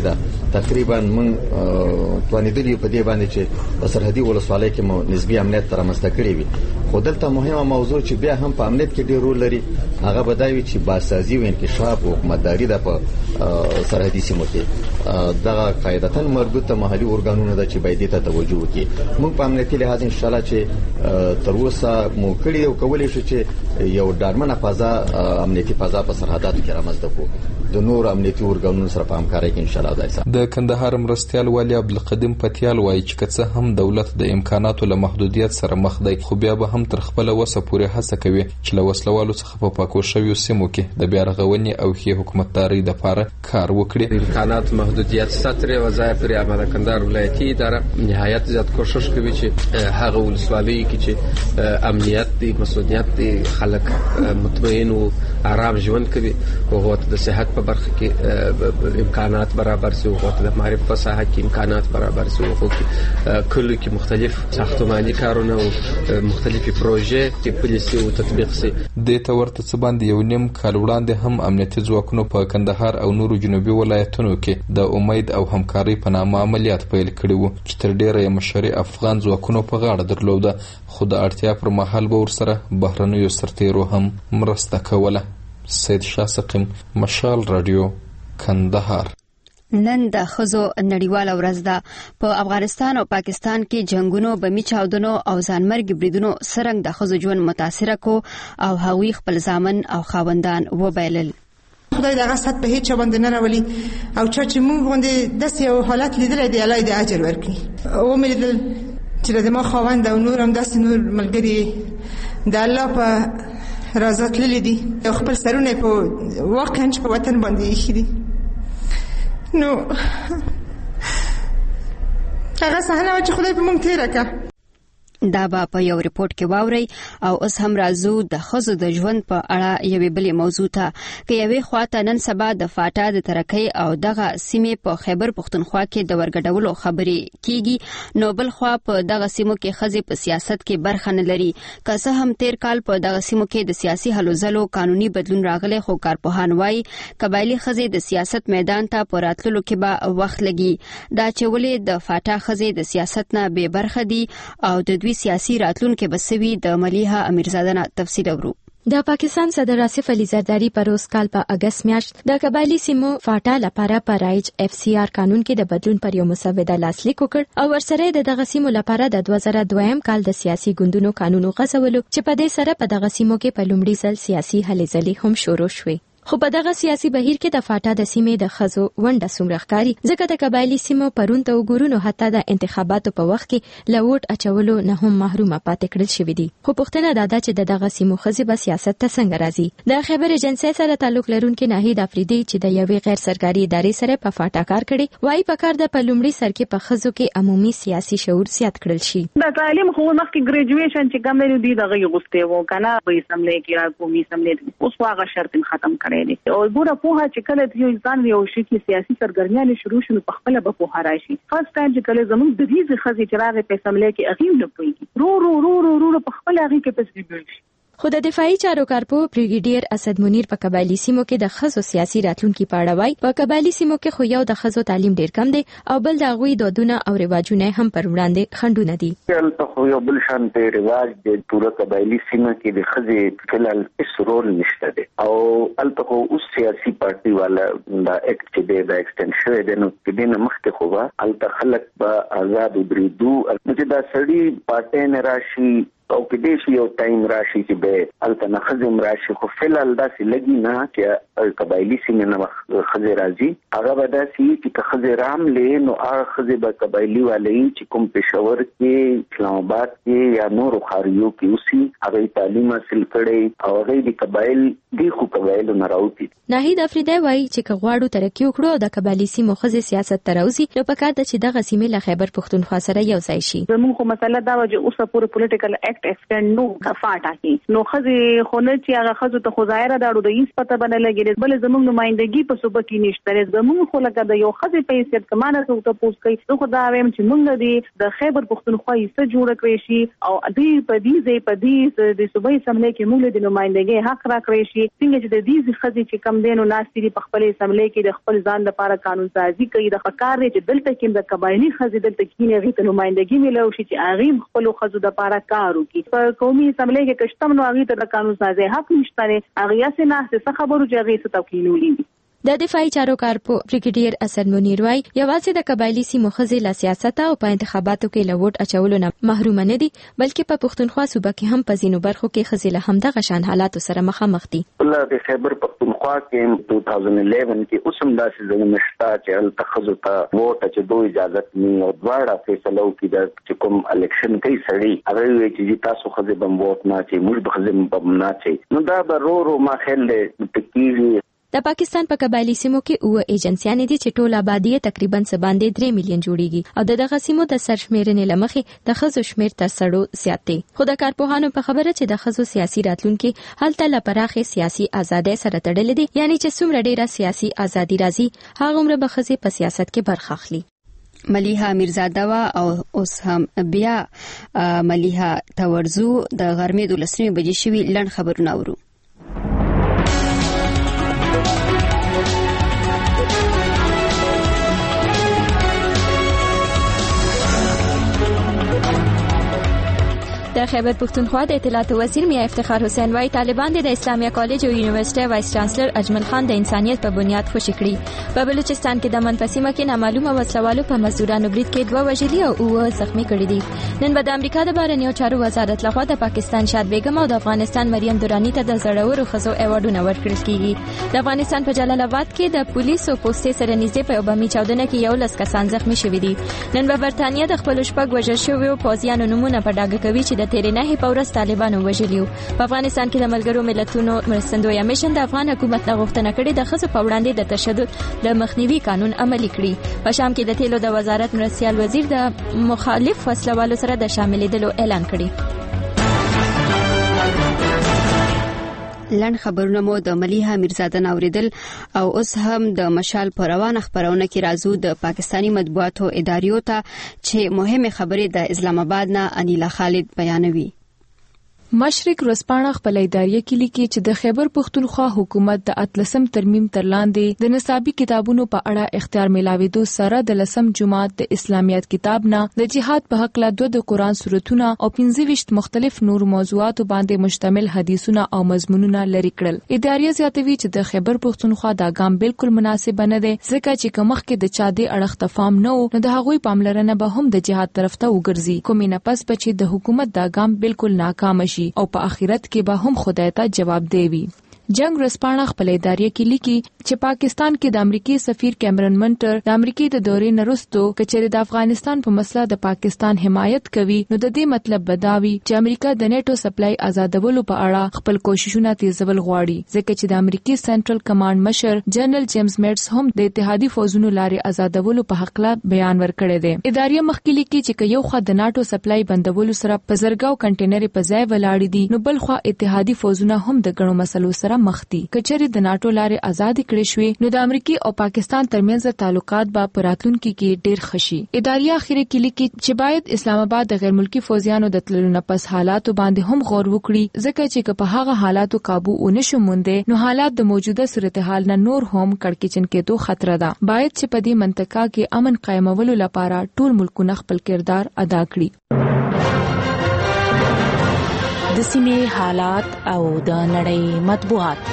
تقریبا موږ توانیدلی په دې باندې چې په سرحدي ولسوالۍ کې مو نسبی امنیت رامنځته کړی وي. خو دلته مهمه موضوع چې بیا هم په امنیت کې ډېر رول لري هغه بدایي چې باسازي او انکشاف او حکومتداري د په سرحدي سیمو کې دغه قاعدتاً مربوطه محلي ارګانونو د چې باید ته توجه وکړي. موږ په امنیتي لحاظ ان شاء الله چې تر اوسه مو کړی او کولای شو چې یو ډارمنه فضا امنیتي فضا په سرحداتو کې رامنځته کړو. د نور امنیتي ارګانونو سره په همکارۍ کې ان شاء الله دایسه. د کندهار مرستيال والي عبدالقدیم پتیال وایي چې کڅه هم دولت د امکاناتو له محدودیت سره مخ دی خو بیا به هم تر خپل وسه پورې هڅه کوي چې له وسلوالو څخه په پاکو شویو سیمو کې د بیا رغونې او ښې حکومتداري لپاره کار وکړي. امکانات محدودیت ستره وظایف لري امانه کندهار ولایتي اداره نهایت زیات کوشش کوي چې هغه ولسوالۍ کې چې امنیت دی مسؤلیت دی خلک مطمئن او آرام ژوند کوي او د صحت په برخه کې امکانات برابر سي او د معرفت په ساحه کې امکانات برابر سي او کله کې مختلف ساختماني کارونه او مختلفي پروژې چې پالیسي او تطبیق سي. د تورته څه باندې یو نیم کال وړاندې هم امنیتي ځواکونو په کندهار او نورو جنوبي ولایتونو کې د امید او همکاري په نامه عملیات پیل کړي وو چې تر ډیره مشري افغان ځواکونو په غاړه درلوده خو د اړتیا پر مهال به ورسره بهرنیو سرتیرو هم مرسته کوله. سید شاه سقیم، مشال رادیو، کندهار. نن د ښځو نړیواله ورځ ده. په افغانستان او پاکستان کې جنگونو بمي چاودنو او ځانمرګ بریدونو څرنګه د ښځو ژوند متاثره کو او هغوی خپل ځامن او خاوندان وبایلل. خدای دغه ست په هیڅ باندې نه راولي او چې موږ باندې داسې یو حالت لیدل دی الله دې اجر ورکړي. او مې لیدل چې د ما خاوند او نور هم داسې نور ملګري د الله په رضا تللي دي او خپل سرونه په واقعا په وطن باندې ایښي دي. نو هغه صحنه چې خدای په موږ تیره کړه دا به په یو ریپورت کې واوري. او اوس هم راځو د ښځو د ژوند په اړه یوې بلې موضوع ته که یوې خواته نن سبا د فاټا د ترکۍ او دغه سیمې په خیبر پښتونخوا کې د ورګډولو خبرې کیږي نو بل خوا په دغه سیمو کې ښځې په سیاست کې برخه نه لري. که څه هم تیر کال په دغه سیمو کې د سیاسي هلو ځلو قانوني بدلون راغلی خو کارپوهان وایي قبایلي ښځې د سیاست میدان ته په راتللو کې به وخت لګي. دا چې ولې د فاټا ښځې د سیاست نه بې برخه دي او د سیاسي راتلونکو بسوي د ملیحه امیرزاده تفصیل اورو. د پاکستان صدر آصف علي زرداری په روز کال په اگست میاشت د قبایلی سیمو فاټا لپاره په رایج اف سی آر قانون کې د بدلون پر یو مسوده لاسلیک وکړ او ورسره د دغه سیمو لپاره د 2002 کال د سیاسي ګوندونو قانون غوښولو چې په دې سره په دغه سیمو کې په لومړي ځل سیاسي هلې ځلې هم شروع شوې. خو په دغه سیاسي بهیر کې د فاټا د سیمې د ښځو ونډه څومره ښکاري ځکه د قبایلی سیمو پرون ته وګورو حتی د انتخاباتو په وخت کې له ووټ اچولو نه هم محرومه پاتې کړل شوې دي. خو پوښتنه دا ده چې دغه سیمو ښځې به سیاست ته څنګه راځي. د خیبر ایجنسی سره تعلق لرونکي ناهید افریدي چې د یوې غیر سرکاري ادارې سره په فاټا کار کړي وايي په کار د پلومړي سر کې په ښځو کې عمومي سیاسي شعور زیات کړل شي. د تعلیم خو مخکې ګریجویشن چې کوم لري دغه غوښته وو کنه په اسمبلی کې قومي اسمبلی اوس هغه شرط ختم کړی دی او ګوره په چې کله یو انسان یو شي کې سیاسي سرګرمیان شروع شول په خپل به په هراشي فرست ټایم چې کله زموږ د دې خزي چراغ په اسمبلی کې اغیم نه پوي رو په خپل هغه کې پسې شي. خو د دفاعي چارو کارپو بریګیډیر اسد منیر په قبایلی سیمو کې د ښځو سیاسي راتلونکي په اړه وایي په قبایلی سیمو کې خو یو د ښځو تعلیم ډیر کم دی او بل د هغوی دودونه او رواجونه هم پر وړاندې خنډونه دي. هلته خو یو بل شان دی رواج د ټول قبایلی سیمو کې د ښځې فلال هیڅ رول نشته دی او هلته خو اوس سیاسي پارټي والا د اکټ چې دی د ایکسټنډ شوی دی نو کې دې نه مخکې خو به هلته خلک به آزاد وبرېدو چې دا سړي پارټۍ نه راشي او کې دې یو ټایم راشي چې به الته خزم راشي خو فلال داسې لګي نه چې قبایلی سیمه نه خزه راځي هغه به داسې چې خزه رام لې نو هغه خزه به قبایلی والی چې کوم پېښور کې اسلام آباد کې یا نور خاریو کې اوسي هغه تعلیم حاصل کړي او هغه د قبایل دی خو قبایل نه راوتی. ناهید افریدی وایي چې غواړو ترقی وکړو د قبایلی سیمو خزه سیاست تراوزی نو پکار د چې دغه سیمه له خیبر پښتونخوا سره یو ځای شي. زموږ مسله دا و چې اوسه پوره پولیټیکل اکټ ایکسټند نو کفاټه کی نو خزه خونه چې هغه خزه ته خدایره داړو د هیڅ پته باندې لګیږي بل زموږ نمائندګي په صوبه کې نشته زموږ خو لکه د یو خزه په حیثیت کمانه ته پوس کوي نو خدای ویم چې موږ د خیبر پختونخوا یې جوړ کړی شي او دې په دې د صوبې اسمبلی کې موږ د نمائندګۍ حق راکړی شي څنګه چې د دې خزه چې کم دینو ناستري په خپل اسمبلی کې د خپل ځان لپاره قانون سازي کوي د کار چې دلته کې د قبایلی خزه دلته کې نه غوښتل نمائندګي ملو شي چې هغه خپل خزو د لپاره کار وکړي په قومي اسمبلی کې کشتم نو هغه د قانون سازي حق نشته هغه یې نه څه خبرو چې هغه څه توکیل ولې د دفاعي چارو کارپو بریګیډیر اسد منیر وای یوازې د قبایلی سیمو خزې لا سیاست او په انتخاباتو کې لوټ اچولو نه محروم نه دي بلکې په پښتونخوا صوبه کې هم په ځینو برخو کې خزې له همدغه شان حالاتو سره مخامخ دي الله د خیبر پښتونخوا کې 2011 کې اوسم داسې ځای نشته چې التخذ ته ووټ چې دوی اجازه نه او دواړه فیصلو کې د کوم الیکشن کوي سړي هغه وی چې تاسو خزې بم ووټ نه چې موږ به خزې بم نه چې نو دا به رو ما خل تکیږي د پاکستان په قبایلی سیمو کې اوه ایجنسیانې دي چې ټول آبادی تقریبا څه باندې 3 میلیون جوړیږي او دغه سیمو د سرشمیرنې لمخې د خزو شمیر تر سړو زیات دی خو د کارپوهانو په خبره چې د خزو سیاسي راتلونکي هلته لپاره سیاسي ازادي سره تړلې دي یعنی چې څومره ډیره سیاسي ازادي راځي هغه عمر به خزې په سیاست کې برخه اخلي ملیحه میرزاده وا او اوس هم بیا ملیحه تورزو د غرمې 12 بجې شوي لړ خبرونه اورو د خیبر پښتونخوا د اطلاعات وزیر میا افتخار حسین وای طالبان د اسلامیه کالج او یونیورسيټي وایس چانسلر اجمل خان د انسانيت په بنیاد خوشی کړی په بلوچستان کې د منفسیمه کې نامعلومه وسلوالو په مزدورانو برید کې 2 وژلي او 2 زخمی کړي دي نن به د امریکا د بهرنیو چارو وزارت لخوا د پاکستان شاد بیگم او د افغانستان مریم درانی ته د زړورو خزو ایوارډونه ورکړل کیږي د افغانستان په جلال آباد کې د پولیسو پوسټ سره نږدې په بمي چاودنه کې 11 کسان زخمی شوي دي نن به برتانیې د خپل شپږ وژل شویو پوځیانو نمونه په ډاګه کوي چې د تیرې نه په ورځ طالبانو وژلیو په افغانستان کې د ملګرو ملتونو مرستندوی میشن د افغان حکومت غوښتنه کړې د خزو په وړاندې د تشدد د مخنیوي قانون عملي کړي په شام کې د تیلو د وزارت مرستيال وزیر د مخالف وسلوالو سره د شاملېدلو اعلان کړی لن خبرونه مو د ملیحه میرزاده نوریدل او اوس هم د مشال په روانه خبرونه کې راځو د پاکستانی مطبوعاتو اداریو ته چې مهمه خبره د اسلام آباد نه انیلا خالد بیانوي مشرق ورځپاڼه خپل اداریه کې لیکي چې د خیبر پښتونخوا حکومت د اتلسم ترمیم تر لاندې د نصابي کتابونو په اړه اختیار ملاویدو سره د لسم جماعت د اسلامیت کتاب نه د جهاد په حق له د قرآن سورتونه او 25 مختلف نور موضوعات باندې مشتمل حدیثونه او مضمونونه لري کړل اداریه زیاتوي چې د خیبر پښتونخوا دا ګام بالکل مناسب نه دی ځکه چې کومخ کې د چا د اړخ تفاهم نه و د هغوی پاملرنه به هم د جهاد طرف ته وګرځي کومې نه پس بچي د حکومت دا ګام بالکل ناکام شي او په آخرت کې به هم خدای ته جواب دیوي جنگ رسپانه خپل ادارې کې لیکي چې پاکستان کې د امریکای سفیر کیمرن منټر د امریکای د دورې نرستو کچېره د افغانستان په مسله د پاکستان حمایت کوي نو د دې مطلب بداوي چې امریکا د نیټو سپلای آزادولو په اړه خپل کوششونه تیزول غواړي ځکه چې د امریکای سنټرل کمانډ مشر جنرال جیمز میټس هم د اتحادي فوجونو لارې آزادولو په حق لا بیان ورکړی دی ادارې مخکې لیکي چې یو خو د ناتو سپلای بندولو سره په زرګاو کنټینر په ځای ولاړ دي نو بل خو اتحادي فوجونه هم د ګڼو مسلو سره مخ دي کچېره د ناتو لارې آزاد کړې شوې نو د امریکای او پاکستان ترمنځ تعلقات به پراتلونکو کې ډېر خشي ادارې اخیری کې لیکي چې باید اسلام آباد د غیر ملکی فوجیانو د تللو نه پس حالاتو باندې هم غور وکړي ځکه چې په هغه حالاتو काबू ونشو مونږ نو حالات د موجوده صورتحال نه نور هم کړکېچن کېدو خطر ده باید چې په دې منطقه کې امن قائمولو لپاره ټول ملکونه خپل کردار ادا کړي د سیمې حالات او د نړۍ مطبوعات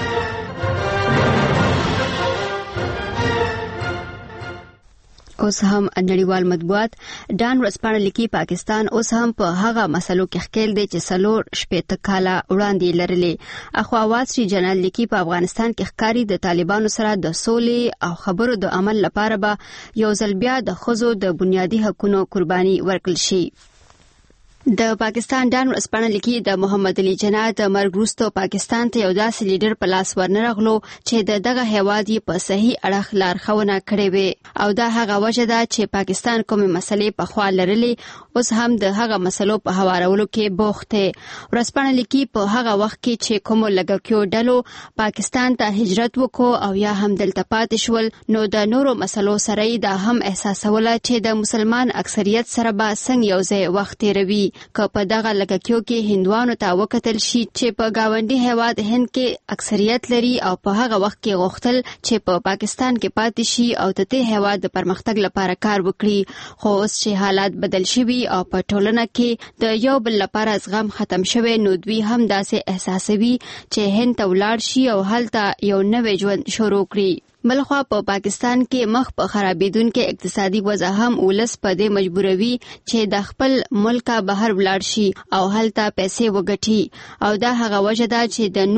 اوس هم نړیوال مطبوعات ډان ورځپاڼه لیکي پاکستان اوس هم په هغه مسلو کې ښکیل دی چې سلور شپېته کاله وړاندې لرلې اخو اواز شي جنرال لیکي په افغانستان کې ښکاری د طالبانو سره د سولې او خبرو د عمل لپاره به یو ځل بیا د ښځو د بنیادي حقوقو قرباني ورکړل شي د پاکستان ډان ورځپاڼه لیکي د محمد علي جناح د مرګ وروسته پاکستان ته یو داسې لیډر په لاس ورنرغلو چې دغه هیواد یې په صحیح اړخ لارښوونه کړې وي او دا هغه وجه ده چې پاکستان کومې مسلې په خوا لرلې اوس هم د هغه مسلو په هوارولو کې بوخت دی. ورځپاڼه لیکي په هغه وخت کې چې کومو لږکیو ډلو پاکستان ته هجرت وکړو او یا هم دلته پاتې شول نو د نورو مسلو سره یې دا هم احساسوله چې د مسلمان اکثریت سره به څنګه یو ځای وخت تیروي. که په دغه لږکیو کې هندوانو ته وکتل شي چې په گاونډي هیواد هند کې اکثریت لري او په هغه وخت کې غوښتل چې په پاکستان کې پاتې شي او د دې هیواد د پرمختګ لپاره کار وکړي، خو اوس چې حالات بدل شوي او په ټولنه کې د یو بل لپاره زغم ختم شوی نو دوی هم داسې احساسوي چې هند ته ولاړ شي او هلته یو نوی ژوند شروع کړي. بلخوا په پاکستان کې مخ په خرابېدونکې اقتصادي وضع هم ولس په دې مجبوروي چې د خپل ملکه بهر ولاړ شي او هلته پیسې وګټي او دا هغه وجه ده چې د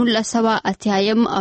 1980 او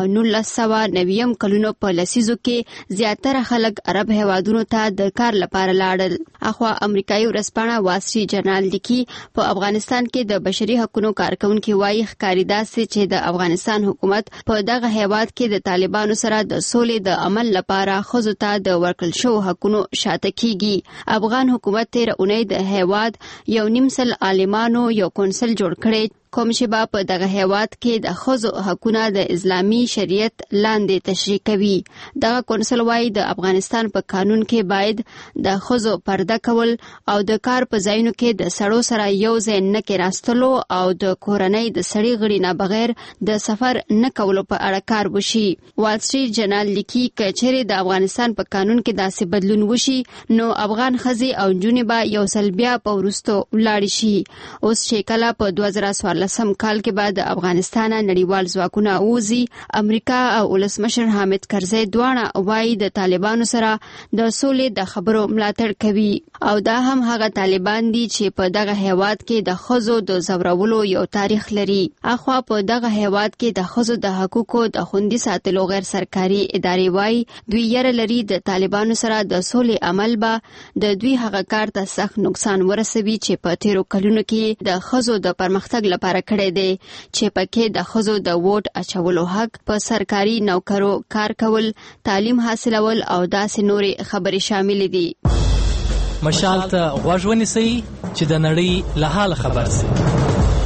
1990 کلونو په لسیزو کې زیاتره خلک عرب هیوادونو ته د کار لپاره لاړل. اخوا امریکایي ورځپاڼه واسټري جرنال لیکي په افغانستان کې د بشري حقوقو کارکونکو وايي ښکاری داسې چې د افغانستان حکومت په دغه هیواد کې د طالبانو سره د سولې د عمل لپاره خزو ته د ورکړل شو حقونو شاته کیږي. افغان حکومت تیر اونۍ د هیواد 1.5 عالمانو یو کونسل جوړ کړی کوم چې په دغه هیواد کې د خزو حقونه د اسلامي شریعت لاندې تشریح کوي. دغه کونسل وايي د افغانستان په قانون کې باید د خزو پرده کول او د کار په ځایونو کې د سړو سره یو ځای نه کېناستلو او د کورنۍ د سړي غړي نه بغیر د سفر نه کولو په اړه کار وشي. وال سټریټ جرنال لیکي چې چیرې د افغانستان په قانون کې داسې بدلون وشي نو افغان ښځې او نجونې به یو ځل بیا په وروستو ولاړې شي. اوس چې کله په 2014 کال کې بعد افغانستان نړیوال ځواکونه اوزي، امریکا او ولسمشر حامد کرزی دواړه وايي د طالبانو سره د سولې د خبرو ملاتړ کوي او دا هم هغه طالبان دي چې په دغه هیواد کې د خزو د زورولو یو تاریخ لري. اخوا په دغه هیواد کې د خزو د حقوقو د خوندي ساتلو غیر سرکاري ادارې وايي دوی یره لري د طالبانو سره د سولې عمل به د دوی هغه کار ته سخت نقصان ورسوي چې په تیرو کلونو کې د خزو د پرمختګ لپاره کړی دی چې پکې د ښځو د ووټ اچولو حق، په سرکاري نوکرو کار کول، تعلیم حاصلول او داسې نورې خبرې شامل دي. مشال ته غوږ ونیسئ چې د نړۍ له حال خبر شئ.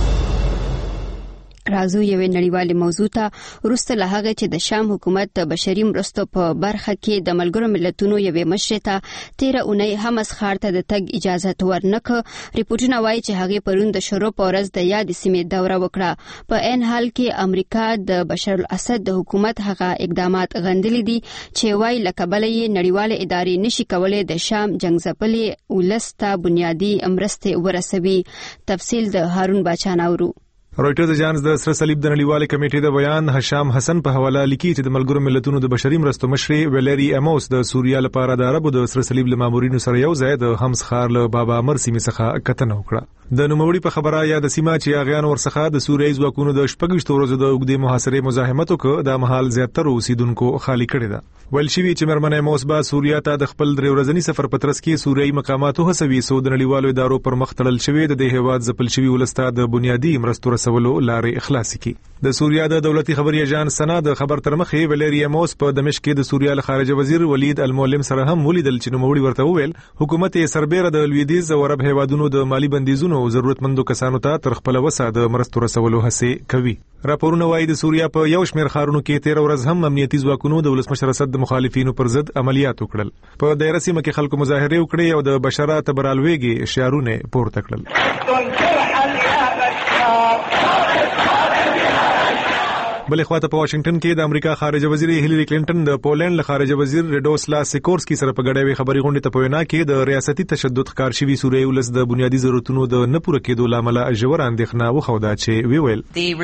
راځو یو نړیوال موضوع ته. وروسته له هغه چې د شام حکومت د بشري مرستو په برخه کې د ملګرو ملتونو یوې مشرې ته تیر اونۍ حمص ښار ته د تګ اجازه ورنکړه، ریپورتونه وایي چې هغه پرون د شروع په ورځ د یاد سیمې دوره وکړه. په عین حال کې امریکا د بشار الاسد د حکومت هغه اقدامات غندلي دي چې وایي لکبل یې نړیوال ادارې نشي کولای د شام جنگزپلې ولسته بنیادی مرستې ورسوي. تفصیل د هارون باچاناورو. رويټرز اجانس د سره صلیب د نړیوال کمیټې د بیان هشام حسن په حواله لیکي چې د ملګرو ملتونو د بشري مرستو مشرې ویلری اموس د سوریا لپاره د عربو د سره صلیب له مامورینو سره یو ځای د حمص ښار له بابا امر سیمې څخه کتنه وکړه. د نوموړي په خبره یا د سیمه چې اغیان ورڅخه د سوریایي ځواکونو د 24 ورځو د اوږدې محاصرې مزاحمت وکړ د محل زیاتره اوسیدونکو خالی کړي ده. ویل شوی چې مرمنه موسبا سوریا ته د خپل 3 ورځنی سفر په ترڅ کې سوریایي مقاماتو هڅوي سو د نړیوالو ادارو پر مخ تړل شوی د هیواد ځپل شوی ولسته د بنیادی مرستو رسولو لارې خلاص کی. د سوریا د دولتي خبري اژانس سنا د خبر تر مخې ویلری اموس په دمشق کې د سوریا له خارجه وزیر ولید المعلم سره هم ولیدل چې نوموړي ورته وویل حکومت یې سربېره د لویدیز او عرب هیوادونو د مالی بندیزونو ضرورتمندو کسانو ته تر خپل وسه د مرستو رسولو هڅه کوي. راپورونه وايي د سوریا په یو شمېر ښارونو کې 13 ورځ هم امنیتي ځواکونو د ولسمشر اسد د مخالفینو پر ضد عملیات وکړل. په دایره سیمه کې خلکو مظاهره وکړې او د بشرا تبرالویږي شعارونه پورته کړل. بلې خواته په واشنگټن کې د امریکا خارجه وزیر هیلری کلینټن د پولند له خارجه وزیر رډوسلا سیکورسکي سره په ګډه خبري غونډه ته په وینا کې د ریاستي تشدد ښکار شوی سوریایي ولس د بنیادی ضرورتونو د نه پوره کېدو لامل ژور اندېښنه وښوده چې ویل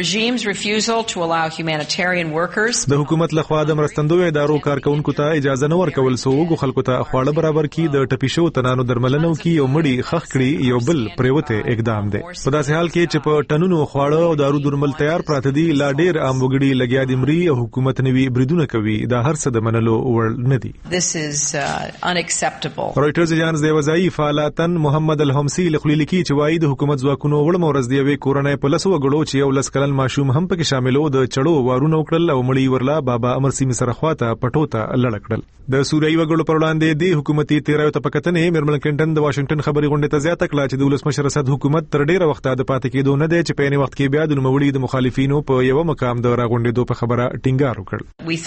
د حکومت لخوا د مرستندوی ادارو کارکونکو ته اجازه نه ورکول سو وګ خلکو ته خواړه برابر کړي د ټپي شو تنانو درملنه وکړي او مړی خخ کړي یو بل پریوته اقدام دی. په داسې حال کې چې په ټنونو خواړه او دارو درمل تیار پراته دي لا ډیر عام وګړي لګیا دي مري او حکومت نوي بریدونه کوي دا هر څه د منلو وړ نه دي. رويټرز اجانس د وزایي فعالیتن محمد الحمسی لخلیلکی چې وايي د حکومت ځواکونو وړ مورز دی وی کورنۍ په لسو وګړو چې یو لس کلن ماشوم هم پکې شاملو د چړو وارونه وکړل او مړی ورلا بابا امر سیم سره خواته پټو ته لړ کړل. د سوریایي وګړو پر وړاندې د حکومتي تیرایو ته پکتنې مرمل کلینټن د واشنگټن خبري غونډې ته زیاته کړه چې د ولسمشر اسد حکومت تر ډیره وخت د پاتې کېدو نه دی چې په یوه وخت کې بیا د نوموړي د مخالفینو په یو مقام د راغونډېدو په خبره ټینګار وکړ.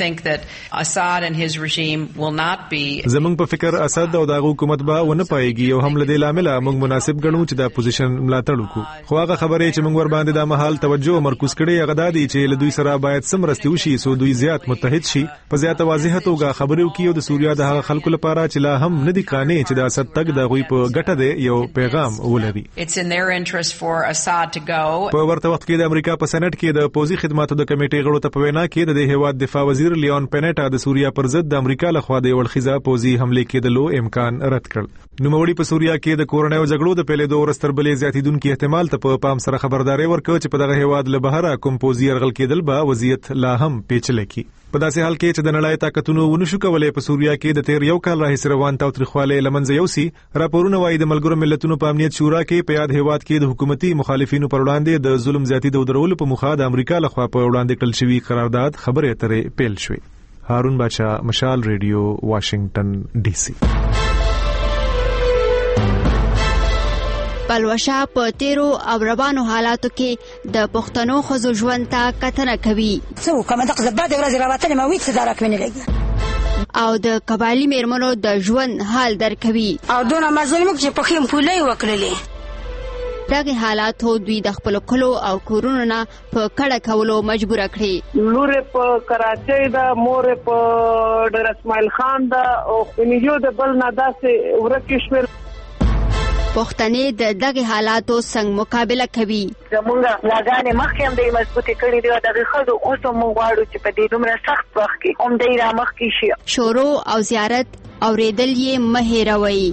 زمونږ په فکر اسد او د حکومت به ونه پایږي او هم له دې لامل موږ مناسب ګڼو چې د اپوزیشن ملاتړ وکړو. خو هغه خبرې چې موږ ور باندې د مهال توجه مرکوز کړي هغه د دې چې له دوی سره باید سمرستي وشي سو دوی زیات متحد شي په زیاته واضحه توګه خبرې وکړي او د سوریا د هغه خلکو لپاره چې لا هم ندي قانې چې د اسد تک د غوي په ګټه دی یو پیغام ولري. په ورته وخت کې د امریکا په سېنات کې د پوزي خدماتو د کمیټې غړو ته په وینا کې د هیواد دفاع وزیر لیون پینټا د سوریا پر ضد د امریکا لخوا د ولخیزه پوزي حمله کېدلو امکان رد کړ. نوموړي په سوریا کې د کورونایي جګړو د پیلېدو ورستر بلې زیاتیدونکو احتمال ته په پام سره خبرداري ورکړه چې په دغه هیواد له بهره کوم پوزي يرغل کېدل به وضعیت لا هم پیچلې کی. په داسې حال کې چې د نړۍ طاقتونو ونشو کولای په سوریا کې د تیر یو کال راهیسې روان تاوتریخواله لمنځه یوسي. راپورونه وايي د ملګرو ملتونو په امنیت شورا کې په یاد هیواد کې د حکومتي مخالفینو پر وړاندې د ظلم زیاتی د ودرولو په مخه د امریکا لخوا په وړاندې کړل شوی قرارداد خبرې اترې پیل شوې. هارون بچا، مشال ریډیو، واشنگټن ډي سي. پلوشه په تیرو او روانو حالاتو کې د پښتنو ښځو ژوند ته کتنه کوي. څو کومه دغه بعد ورځ راوتلې ما وې څه درک مې نه لګي او د قبایلی میرمنو د ژوند حال درکوي او دونه مظلوم چې په خیم پولې وکړلې. دغه حالاتو دوی د خپل کلو او کورونو نه په کډه کولو مجبور کړي. لور په کراچۍ دا مور په ډر اسماعیل خان دا او خنیجو د بل نه داسې ورکیشول. پښتنې د دغه حالاتو څنګه مقابله کوي. زمونږ لاګانې مخکې هم د مضبوطې کړې دي او دغه ښځو اوس هم موږ غواړو چې په دې دومره سخت وخت کې هم دی را مخکې شي. شروع او زیارت اورېدل یې مه هېروئ.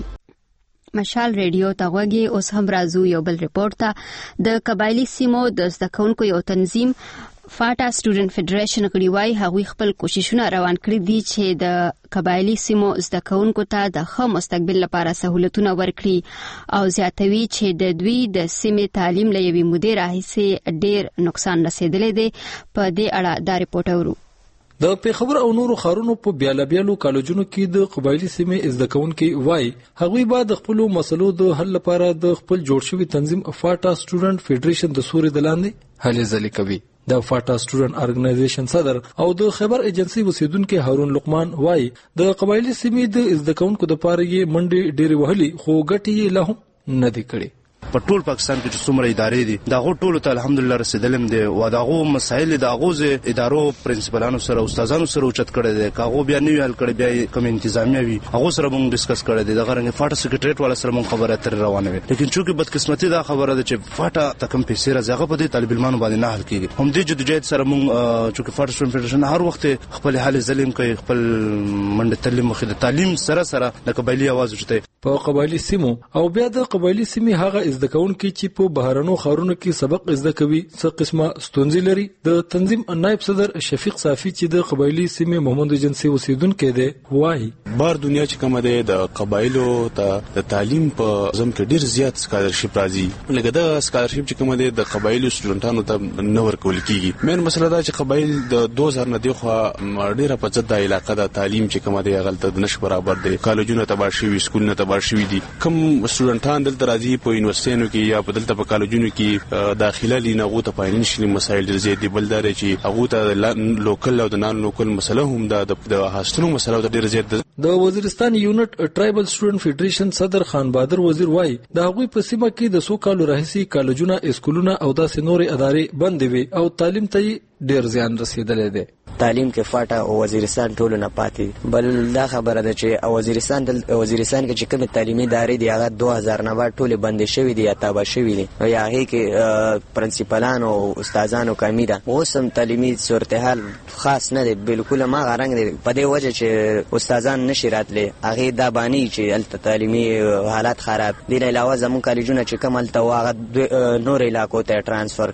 مشال ریډیو ته غوږی. اوس هم راځو یو بل ریپورت ته. د قبایلی سیمو د زده کوونکو یو تنظیم فاټا سټوډنټ فدریشن غړي وايي هغوی خپل کوششونه روان کړي دي چې د قبایلی سیمو زده کوونکو ته د ښه مستقبل لپاره سہولتونه ورکړي او زیاتوي چې د دوی د سیمې تعلیم له یوې مودې راهیسې ډېر نقصان رسیدلی دی. په دې اړه دا ریپورت اورو. د پیښور او نورو ښارونو په بیلابیلو کالجونو کې د قبایلی سیمې زده کوونکي وایي هغوی به د خپلو مسلو د حل لپاره د خپل جوړ شوي تنظیم فاټا سټوډنټ فدریشن د سوري د لاندې هلې ځلې کوي. د فاټا سټوډنټ ارګنایزیشن صدر او د خیبر ایجنسی اوسیدونکو هارون لقمان وایي د قبایلی سیمې د زده کوونکو لپاره یې منډې ډېرې وهلي خو ګټې یې لا هم نه دي کړې. په ټول پاکستان کې چې څومره ادارې دي دا غو ټول ته الحمدلله رسیدلم دي او دا غو مسایل دا غوزه ادارو پرنسپلانو سره استادانو سره اوچت کړي دي کاغو بیا نیو حل کړي بیا کوم انتظامیه وي هغه سره موږ ډیسکس کړي دي دا غرنګ فاټا سیکریټریټ والا سره موږ خبره تر روانه وي. لیکن چونکه بدقسمتي دا خبره ده چې فاټا تکم پیسې راځي هغه په دې طالب علمانو باندې نه حل کیږي. هم دې جدوجہد سره موږ چونکه فاټا سټوډنټ فدریشن هر وخت خپل حال ظلم کوي خپل منډه تعلیم مخې د تعلیم سره د قبایلی आवाज وشته په قبایلی سیمو او بیا د قبایلی سیمې هغه زده کوونکي چې په بهرانو خارونو کې سبق زده کوي څه قسمه ستونزې لري. د تنظیم نائب صدر شفیق صافی چې د قبایلی سیمې محمد ایجنسی اوسیدونکو دی وایي بار دنیا چې کومه ده د قبایلو ته د تعلیم په زم کې ډیر زیات سکالرشپ راځي لکه د سکالرشپ چې کومه ده د قبایلو سټوډنټانو ته نه ورکول کیږي. مین مسله دا چې قبایل د 2000 نه دی خو ډیره په ځد د علاقې د تعلیم چې کومه ده غلطه نش برابر دي کالجونه تباہ شوي سکولونه تباہ شوي دي. کوم سټوډنټان دلته راځي په یونیورسيټونو کې یا په دلته په کالجونو کې داخله لینغه ته فاینانشلی مسایل ډیر زیات دي. بلدار چې هغه ته لوکل او د نان لوکل مسله هم د هاستونو مسله ډیر زیات ده. د وزیرستان یونټ ټرایبل سټوډنټ فدریشن صدر خان بادر وزیر وایي د هغوی په سیمه کې د 100 کالو راهیسي کالجونه اسکولونه او داسې نورې ادارې بند وي او تعلیم ته ډیر زیان رسیدلی دی. تعلیم کې فاټا او وزیرستان ټولو نه پاتې بل دا خبره ده چې وزیرستان کې چې کوم تعلیمي ادارې دی هغه 2000 نه بعد ټول بند شوی دي یا تابع شوی دي یا هغه کې پرنسپلانو او استادانو کمی ده. اوس هم تعلیمي صورتحال خاص نه دی بالکل ما غرنګ دی په دې وجه چې استادان نشي راتلی هغه دا باندې چې الته تعلیمي حالات خراب دي. علاوه زموږ کالجونه چې کوم الته هغه نور علاقو ته ترانسفر کړه.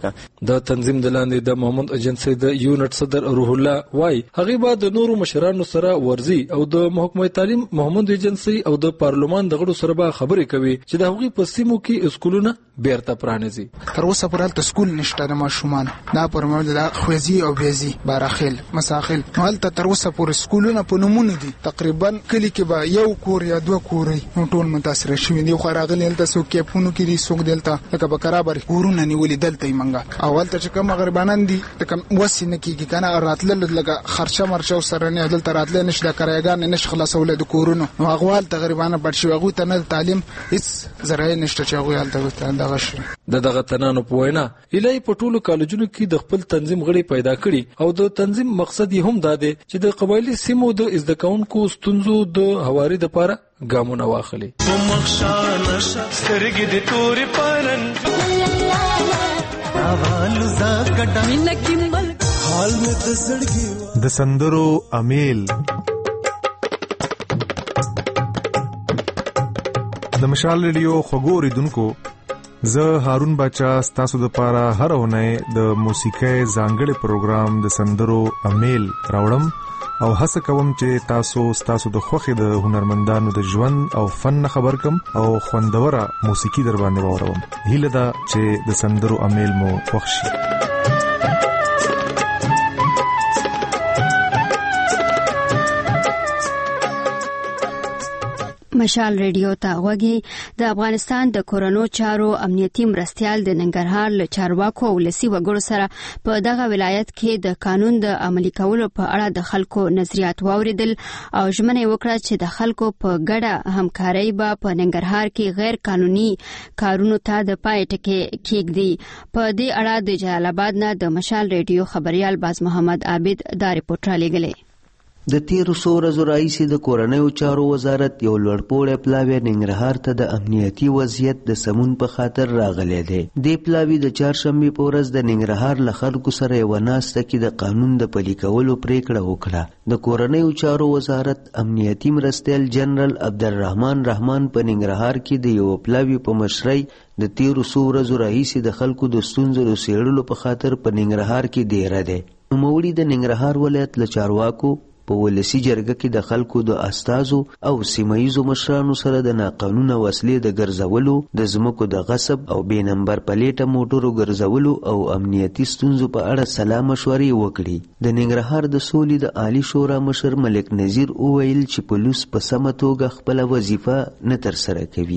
د تنظیم د لاندې د محمد ایجنسی د یونټ صدر روح الله وای هغه بعد د نورو مشرانو سره ورزي او د محکمه تعلیم محمد ایجنسی او د پارلمان د غړو سره به خبرې کوي چې د هغوی په سیمو کې اسکولونه بیرته پرانیزي. تر اوسه پورې د سکول نشته د ماشومان دا پرمول د خوځي او بیزي باراخیل مساخیل حالت تر اوسه پورې سکولونه په نمونه دي تقریبا کلی کې به یو کور یا دوه کورې ټول متاثر شوي دي خو راغلي دلته څوک کېپونو کې دي څوک دلته لکه بکرابر کورونه نیولې دلته یې منګه اول ته چې کوم غریبانان دي لکه وسې نه کېږي کنه راتلل لکه خرچه مرچه سره نه دلته راتلل نشته کرایګان نش خلاصول د کورونو نو هغوال ته غریبانه بد شي هغوی ته نه تعلیم هیڅ ذرایع نشته چې هغوی هلته دغه شي. دغه تنانو په وینا الهي په ټولو کالجونو کې د خپل تنظیم غړي پیدا کړي او د تنظیم مقصد یې هم دا دی چې د قبایلی سیمو د زده کوونکو ستونزو د هواري لپاره ګامونه واخلي. د سندرو امیل د مشال ریډیو خوږو اوریدونکو زه هارون باچا ستاسو د پاره هر اونۍ د موسیقۍ ځانګړي پروګرام د سندرو امیل راوړم او هڅه کوم چې تاسو د خوښې د هنرمندانو د ژوند او فن خبر کم او خوندوره موسیقي در باندې واوروم. هیله ده چې د سندرو امیل مو خوښ شي. مشال ریډیو ته غوږی د افغانستان د کورونو چارو امنیتي مرستيال د ننګرهار له چارواکو او لسی وګړو سره په دغه ولایت کې د قانون د عملي کولو په اړه د خلکو نظریات واوریدل او ژمنه وکړه چې د خلکو په ګډه همکارۍ به په ننګرهار کې غیر قانوني کارونو ته د پای ټکی کېږدي. په دې اړه د جلال آباد نه د مشال ریډیو خبريال باز محمد عابد دا رپورټ را لېږلی. د تیرو څو ورځو راهیسې د کورنیو چارو وزارت یو لوړپوړی پلاوی ننګرهار ته د امنیتي وضعیت د سمون په خاطر راغلی دی. دې پلاوي د چهارشنبې په ورځ د ننګرهار له خلکو سره یوه ناسته کې د قانون د پلي کولو پریکړه وکړه. د کورنیو چارو وزارت امنیتي مرستیال جنرال عبدالرحمن رحمان په ننګرهار کې د یو پلاوي په مشرۍ د تیرو څو ورځو راهیسې د خلکو د ستونزو د څېړلو په خاطر په ننګرهار کې دیره دی. نوموړي د ننګرهار ولایت له چارواکو په ولسی جرګه کې د خلکو د استازو او سیمایزو مشرانو سره د ناقانونه وسلې د ګرځولو، د ځمکو د غصب او بې نمبر پلیټه موټرو ګرځولو او امنیتي ستونزو په اړه سلا مشورې وکړي. د ننګرهار د سولې د عالی شورا مشر ملک نذیر وویل چې پولیس په سمه توګه خپله وظیفه نه ترسره کوي.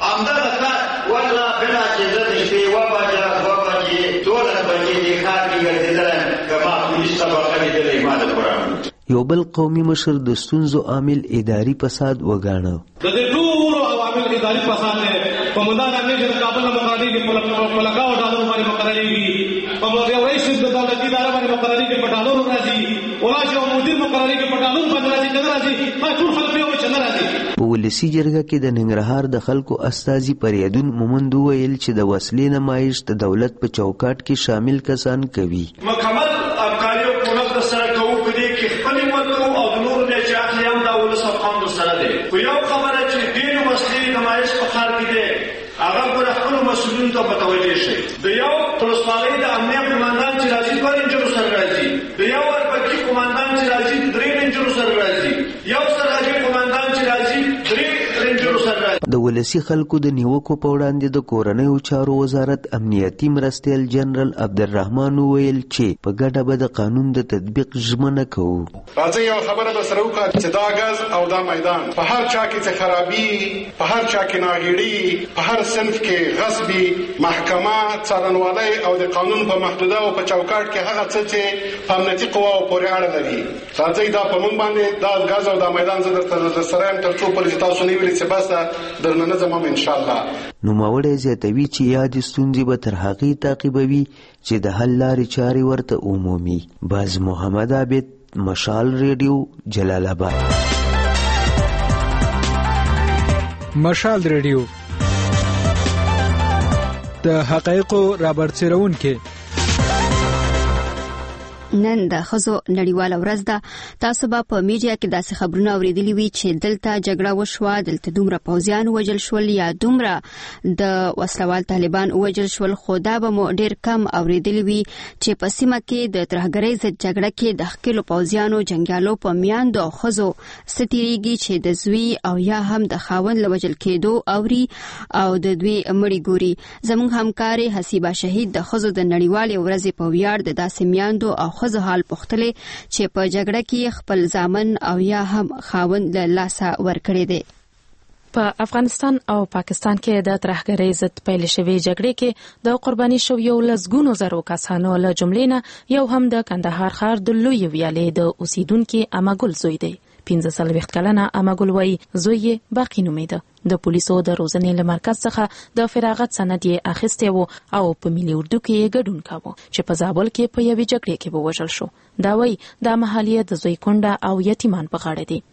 یو بل قومي مشر د ستونزو عامل اداري فساد وګاڼه. د دې ټولو عوامل اداري فساد دی. په مدار امنیت د کابل مقرری کې په لګاو ډالرو باندې مقرری دي. په یو رئیس د دولتي ادارې باندې مقرری کې په ډالرو راځي. ولای یو مدیر مقرری کې په ډالرو باندې راځي کنه راځي. ټول خلک یو څه نه راځي. په ولسی جرګه کې د ننګرهار د خلکو استازي پریدون مومند ویل چې د وسلې نمایش د دولت په چوکاټ کې شامل کسان کوي. مکمل افکاری او کولک سره کوو په دې کې خپل ورکو او د نور نه چې اخلي هم دا ولس افغان سره دی. خو یو خبره چې دین وسلې نمایش په خار کې دی هغه پر خپل مسؤلین ته متوجه شي. د یو ولسوالۍ د امنیت قوماندان چې راځي پر انجر سره راځي. د یو ورپکې قوماندان چې راځي درې انجر سره راځي. یو سرحدي قوماندان چې راځي درې انجر سره راځي. د ولسی خلکو د نیوکو په وړاندې د کورنیو چارو وزارت امنیتي مرستیال جنرال عبدالرحمن ویل چې په ګډه به د قانون د تطبیق ژمنه کوو. راځي یو خبره به سره وکړو چې دا غاز او دا میدان په هر چا کې څه خرابي، په هر چا کې ناغېړي، په هر صنف کې غصبي، محکمه څارنوالۍ او د قانون په محدوده او په چوکاټ کې هغه څه چې په امنیتي قواو پورې اړه لري. راځي دا په موږ باندې دا غاز او دا میدان زه درته سره یم تر څو پورې تاسو نه ویلي چې بس درنه نه ځم ان شاء الله. نوموړی زیاتوي چې یادې ستونزې به تر هغې تعقیبوي چې د حل لارې چارې ورته عمومي. باز محمد عابد، مشال ریډیو، جلال آباد. مشال ریډیو د حقایقو رابرسېرونکي. نن د خزو نړیواله ورځ ده. تاسو به په میډیا کې داسې خبرونه اوریدلی وي چې دلته جګړه وشوه، دلته دومره پوځیان وژل شول یا دومره د وسلوال طالبان وژل شول، خو دا به مو ډیر کم اوریدلی وي چې په سیمه کې د ترهګرۍ ضد جګړه کې د خپل پوځیانو جنگیالو په میاندو او خزو ستیریږي چې د زوی او یا هم د خاوند لوجل کېدو اوري او د دوی مړی ګوري. زموږ همکار حسیبه شهید د خزو د نړیوالې ورځې په ویاړ د داسې میاندو او خزو حال پختلې چې په جګړه کې خپل ځامن او یا هم خاوند له لاسه ورکړي دي. په افغانستان او پاکستان کې د ترهګرۍ ضد پیل شوې جګړې کې د قرباني شویو لسګونو زرو کسانو له جملې نه یو هم د کندهار ښار د لوی ویالې د اوسیدونکو اماګل زوی دی. 15 کلنه اماګل وای زوی باقی نومیده. د پولیسو د روزنې له مرکز څخه د فراغت سند یې اخیسته وو او په ملي اردو کې ګډون کاوه چې په زابل کې په یوې جګړې کې وژل شو. دا وای د محلیه د زوی کونډه او یتیمان په غاړه دي.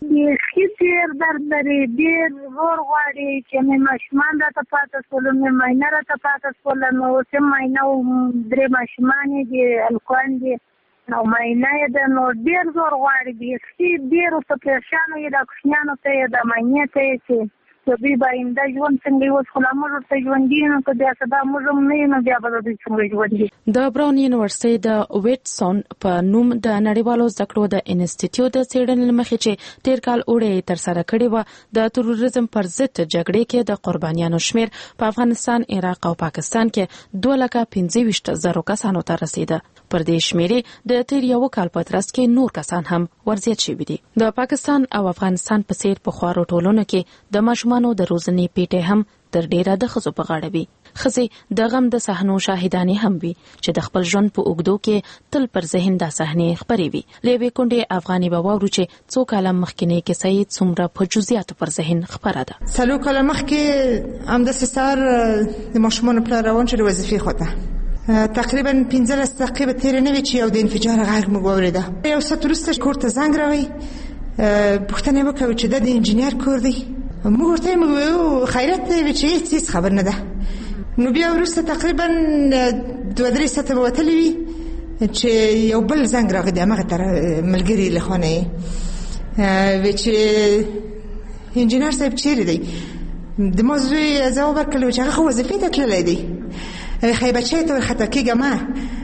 ډیر درد لري، ډیر ور غواړي چې مې ماشومان راته پاتې شول، مې ماینه راته پاتې شول، نو چې ماینه درې ماشومان دي الکوان دي او ماینه د نو ډیر زور غواړي دي. ډیر څه پریشان وي د کوچنیانو ته د ماینه ته چې دوی باینده ژوند څنګه اوس خو موږ ته ژوندینو که بیا سبا موږ نه نو بیا به دوی څنګه ژوندي. د براون یونیورسيټي د ویټسون په نوم د نړیوالو زده کړو د انسټیټیوټ د څېړنې مخې چې تیر کال اوړی تر سره کړی و د تروریزم پر ضد جګړې کې د قربانیانو شمیر په افغانستان، عراق او پاکستان کې 2,25,000 کسانو ته رسیده. پر دې شمیرې د تیر یو کال په ترڅ کې نور کسان هم ورزیات شوي دي. د پاکستان او افغانستان په څیر په خوارو ټولنو کې د ماشومانو د روزنې پیټه هم تر ډیره د خزو په غاړه وي. خزې د غم د صحنو شاهدانې هم وي چې د خپل ژوند په اوږدو کې تل پر ذهن دا صحنې خبرې وي. لوي کونډې افغاني بواورو چې څو کاله مخکې کې سید څومره په جزئیات پر ذهن خبره ده. سلو کاله مخکې هم د سستار د ماشومان په روان شو وظیفه خوته تقریبا 15 دقیقې تیر نه وی چې یو د انفجار غږ مو واوریده. یو څه ترسته کور ته زنګ راوي پوښتنه وکړه چې د انجینر کور دی. موږ ورته موږ خیرت دی چې هیڅ خبر نه ده. نو بیا ورسته تقریبا 2-3 ساعت وتلی وی چې یو بل زنګ راغی د هغه تر ملګری له خانه وی چې انجینر صاحب چیرې دی. د موضوع ځواب ورکړل چې هغه وظیفه ته تللی دی. خیلی بچه تو خطا کیگه ما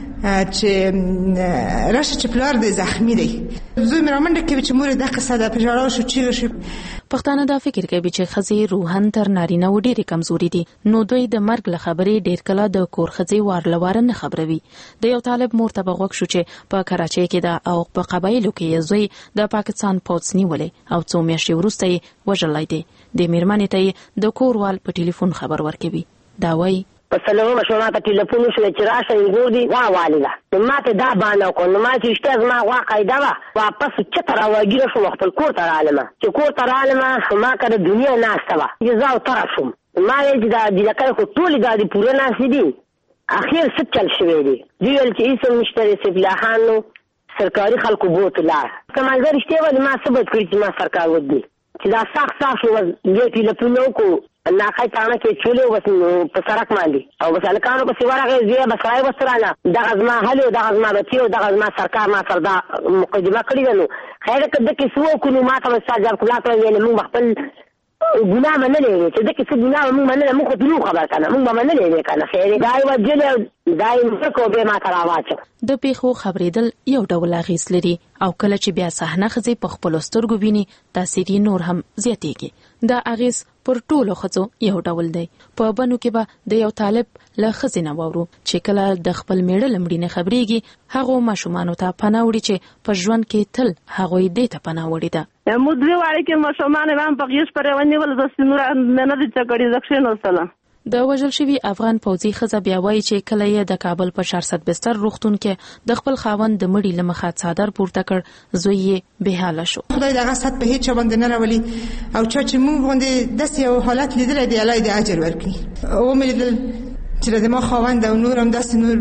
چې راشه چې پلار دی زخمی دی. زوی مې رامنډه کوي چې مور د قصه د پژړا شو چیغه شو. پښتانه دا فکر کوي چې خزې روحن تر نارینه و ډېری کمزوري دي، نو دوی د مرګ له خبرې ډېر کله د کور خزې وارلوار نه خبروي. د یو طالب مور ته بغوښ شو چې په کراچۍ کې دا او په قبایلو کې زوی د پاکستان پوځ نیولې او څو میاشتې وروسته یې وژلی دی. د میرمنې ته د کوروال په ټلیفون خبر ورکوي. دا وایي په سلامه مشوره ته ټلیفون وشو چې راشه انګوري وا والله نو ماته دا باندې کو نو ما چې شته زما وا قاعده وا واپس چې تر واګیره شو خپل کور ته رالم چې کور ته رالم ما کړه دنیا ناشته وا جزاو طرفم ما یې دا د لکه خو ټول دا پوره ناشې دي اخیر څه چل شوی دی دیل چې ایسه مشتري سفلاحانو سرکاري خلکو بوت لا کمالګر شته ول ما ثبت کړی چې ما سرکار ودی چې دا سخت شو دې ټلیفون کو نه خایتانه کې چولې وس په سرک باندې او بس الکانو په سیواره کې بس راي وستراله د غزما هلو د غزما بچو د غزما سرکار ما سردا مقدمه کړی نو خیر کده کې سو کو ما ته ساجر کلا ته ویل موږ خپل ګناه منلې چې د کې څه ګناه موږ منلې موږ خو خبر کنه موږ منلې کنه خیر دای وجل دای کو به ما تراواچ د پیخو خبرېدل یو ډول اغیز لري او کله چې بیا صحنه خزي په خپل سترګو ویني تاثیر نور هم زیاتېږي. دا اغیز پر ټولو خزو یو ډول دی. په بنو کې به د یو طالب له خزینه وورو چې کله د خپل میړه لمړي نه خبرېږي هغه ماشومان ته پناه وړي چې په ژوند کې تل هغه دې ته پناه وړي ده. مدوی واړي کې ماشومان هم په غیش پرې ونی ول د سنور نه د چکړې زکشن وسله. د وژل شوی افغان پوځي خزه بیا وایي چې کله یې د کابل په 400 بستر روغتون کې د خپل خاوند د مړي لمخه څادر پورته کړ زوی یې به حاله شو. خدای دغه ست په هیڅ باندې نه راولي او چې موږ باندې داسې یو حالت لیدل دی الله دې اجر ورکړي. او مې لیدل چې د ما خاوند او نور هم داسې نور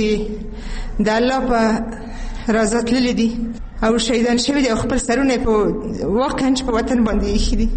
ملګری د الله په رضا تللي دي او شهیدان شوي دي او خپل سرونه په واقعا په وطن باندې ایښي دي.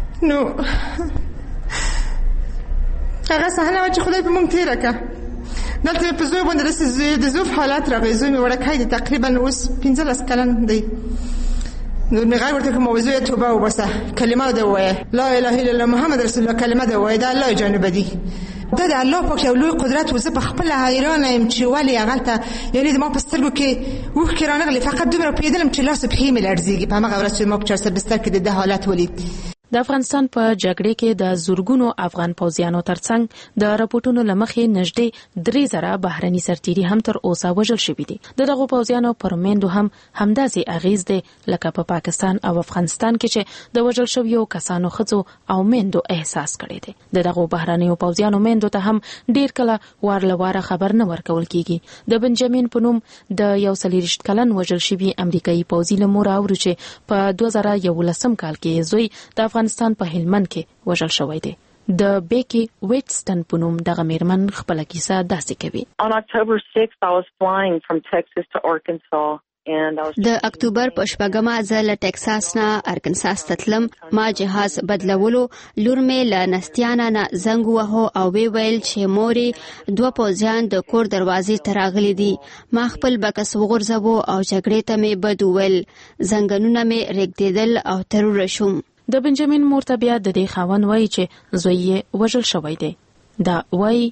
نو هغه صحنه چې خدای په مونږ تیره کړه دلته په زوی باندې رسې د زوف حالات راغی. زوی مې وړکای دی تقریبا اوس 15 کلن دی. نو مې غواړم ته موضوع توبه وباسه کلمه دی وایي لا اله الا الله محمد رسول الله کلمه دی وایي دا الله جانب دی. دا د الله پاک یو لوی قدرت و. زه په خپل حیران یم چې ولې هغلته یعنی د ما په سترګو کې اوښکې رانغلې. فقط دومره پوهېدلم چې لاس پښې مې لړزېږي په همغه ورځ چې ما په چارسر بستر کې د ده حالت ولید. د افغانستان په جګړې کې د زورګونو افغان پوځیانو ترڅنګ د راپورټونو لمخې نږدې 3000 بهرني سرتیري هم تر اوسه وژل شوي دي. دغه پوځیانو پر میندو هم همداسې اغیز دی لکه په پاکستان او افغانستان کې چې د وژل شویو کسانو ښځو او میندو احساس کړی دی. دغه بهرنیو پوځیانو میندو ته هم ډیر کله وارلواره خبر نه ورکول کیږي. د بنجامین په نوم د 41 کلن وژل شوی امریکایي پوځي له مور اورو چې په 2011 کال کې زوی د افغانستان په هلمند کې وژل شوی دی. د بیکی ویټسټن په نوم دغه میرمن خپل کیسه داسې کوي. On October 6th I was flying from Texas to Arkansas. د اکتوبر په شپږمه زه له ټکساس نه ارکنساس ته تلم. ما جهاز بدلولو. لور مې له نستیانه نه زنګ وهو او وی ویل چې مورې 2 پوځیان د کور دروازې ته راغلي دي. ما خپل بکس وغورځوو او جګړې ته مې بد وویل. زنګنونه مې رېږدېدل او تروره شوم. د بنجامین مور ته بیا د دې خاوند وایي چې زوی یې وژل شوی دی. دا وایي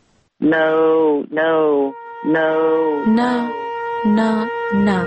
نه.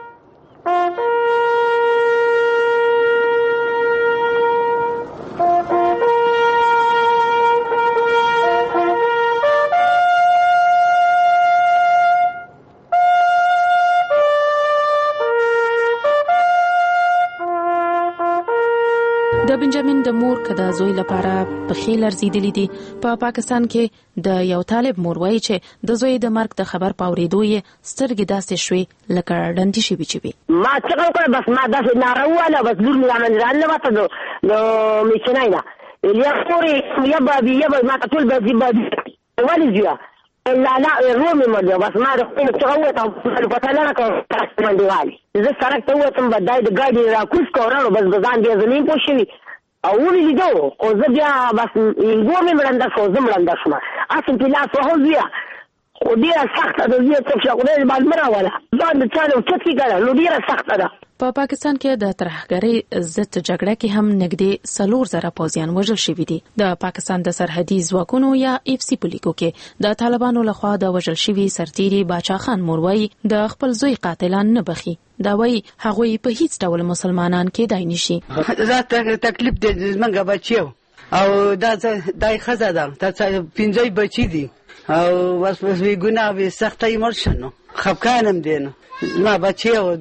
د بنجامین د مور کدا زوی لپاره په خیل ارزیدلی دي. په پاکستان کې د یو طالب مور وایي چې د زوی د مرګ د خبر پاوریدو یې سترګې داسې شوې لکه ډندې شي بچوي. ما څنګه وکړ بس ما داسې ناروله بس لور مې عمل نه وته نو میشناینا یا خوري یا بابي یا ما ټول بابي ولې زیه لا رومي مده بس ما رحت تغوت او فتلنا كو من ديوالي اذا سرقت توتم بداي د ګاډي را کوس کورانو بس ځان دې زمين پوښوي او ولې دو او زه بیا بس ګومې مړنده شو زمړنده شوم اصل په لاس وهو بیا خو ډیره سخته ده زه څه شغله بعد مرا ولا ځان د چانو چتی کړه نو ډیره سخته ده. په پاکستان کې د ترهګرۍ ضد جګړه کې هم نږدې 4000 پوځیان وژل شوي دي. د پاکستان د سرحدي ځواکونو یا اف سی پولیسو کې د طالبانو لخوا د وژل شوي سرتیري باچا خان مروي د خپل زوی قاتلان نه بخي. دا وایي هغوی په هیڅ ډول مسلمانان کې دای نشي. زه تکلیف دې منګه بچیو او دا دای خزه ده ته 15 بچی دي او بس وی ګناه وی سختای مرشنو خفقانم دینو ما بچیو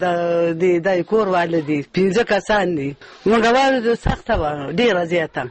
د کور والدي 15 کسان دي موږ والو سخته و ډیره زیاته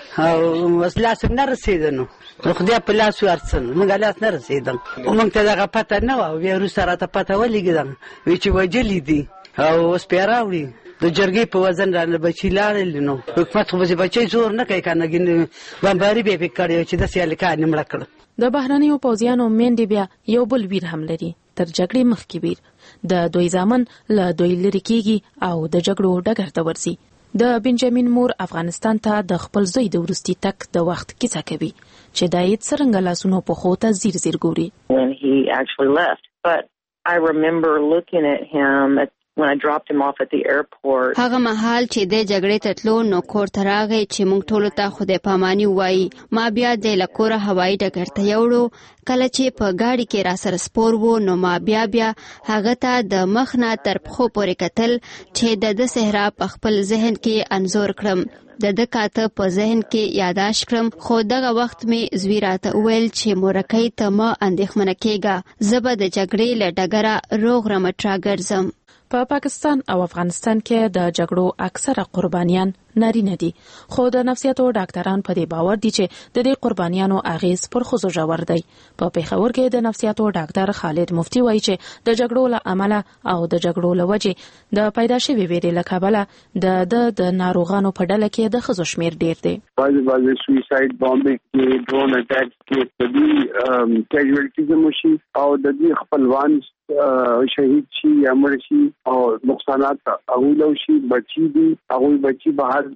او بس لاس نه رسیدنو خدای په لاس ورڅن موږ لاس نه رسیدم موږ ته دغه پته نه و ویرو سره ته پته ولګیدم وی چې وجلی دي او اوس پیراوړي د جرګې په وزن را بچی لاړل نو حکومت خو به بچی زور نه کوي کنه ګین بمباري به وکړي چې د سیال کار نیمړه کړ. د بهرنیو پوځیانو میندې بیا یو بل ویر هم لري تر جګړې مخکې ویر د دوی ځامن له دوی لري کیږي او د جګړو ډګر ته ورځي. د بنجامین مور افغانستان ته د خپل زوی د ورستي تک د وخت کیسه کوي چې دای څرنګه لاسونو په خوته زیر ګوري. When he actually left, but I remember looking at him when I dropped him off at the airport. هغه مهال چې د جګړې تتلو نو کور ته راغی چې موږ ټول ته خدای پاماني وایي. ما بیا د لکوره هوایي ډګر ته یوړو. کله چې په گاډي کې را سره سپور وو نو ما بیا هغه ته د مخ نه تر پخو پورې کتل چې د صحرا په خپل ذهن کې انزور کړم. د کاته په ذهن کې یاداش کړم خو دغه وخت می زویراته ویل چې مورکې ته ما اندېښمنه کېږه زبر د جګړې له ډګره روغ رمټ راګرځم. په پاکستان او افغانستان کې د جګړو اکثره قربانیان نارینه دي خو د نفسیاتو ډاکټران په دې باور دي چې د دې قربانیانو اغیز پر ښځو ژور دی. په پیښور کې د نفسیاتو ډاکټر خالد مفتی وایي چې د جګړو له امله او د جګړو له وجې د پیدا شوي ویرې له کبله د ناروغانو په ډله کې د ښځو شمیر ډیر دی. بعضې سویساید بامبینګ کې ډرون اټیک کې طبي کیژوالټیز هم وشي او د دې خپلوان شهید شي یا مړ شي او نقصانات هغوی له شي بچي دي هغوی بچي بهر دي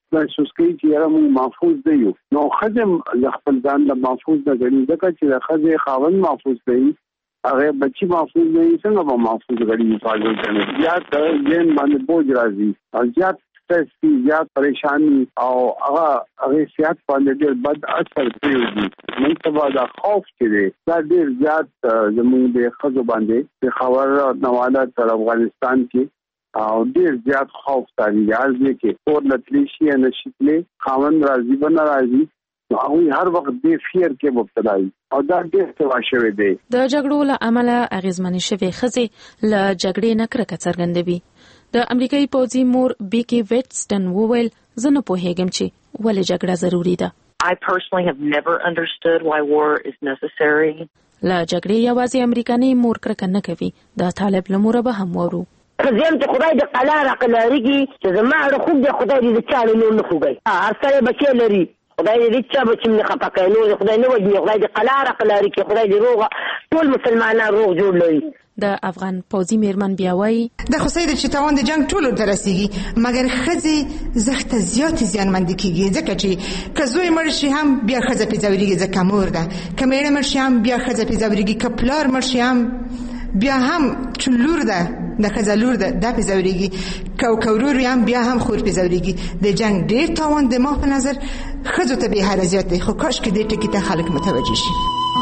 محسوس کوي چې یاره موږ محفوظ دی یو. نو خزم خپل ځان له محفوظ نه غني ځکه چې د خزې خاوند محفوظ دی هغه بچي محفوظ نه څنګه به محفوظ غړي حفاظت کوي. یا د ځین باندې بوج راځي او زیات سټرس زیات پریشانی او هغه صحت باندې ډېر بد اثر کوي. موږ ته دا خوف چې دا ډېر زیات زموږ د خزو باندې د خبر نواله تر افغانستان کې او ډېر زیات خوف تاری راځي چې اور لتلیشي نشیتلې خاوند راځي بنا راځي هغه هر وخت د فیر کې مبتلا دي او دا ډېر څه شوی دی. د جګړو له امله اغیزمنې شوې خزې له جګړې نه کرکه څرګندوي. د امریکایي پوځي مور بیکی ویټسټن وویل زه نه پوهیږم چې ولې جګړه ضروری ده. I personally have never understood why war is necessary. له جګړې یوازې امریکایي مور کرکه نه کوي. د طالب لمور به هم ورو. زم ته خدای د قلار عقلاريږي چې زما اړه خوب د خدای دې چاله نه خوګي. هر څه بچی لري. خدای دې چې بچی نه خپکای نو خدای نه وځي. خدای دې قلار عقلاري کې خدای دې روغ ټول مسلمانان روغ جوړ لري. د افغان پوځي میرمن بیاوي د خصید چې توان د جنگ ټولو درسيږي مګر خزي زخت زیات زیانمند کیږي ځکه چې کزوی مرشي هم بیا خزه پیځوريږي ځکه مور ده کمېړه مرشي هم بیا خزه پیځوريږي کپلار مرشي هم بیا هم چلور ده د خزه لور ده د پیځوريږي کوکورور هم بیا هم خور پیځوريږي د جنگ ډېر توان د ما په نظر خزو ته به هر زیات دی خو کاش کې دې ټکی ته خلک متوجه شي.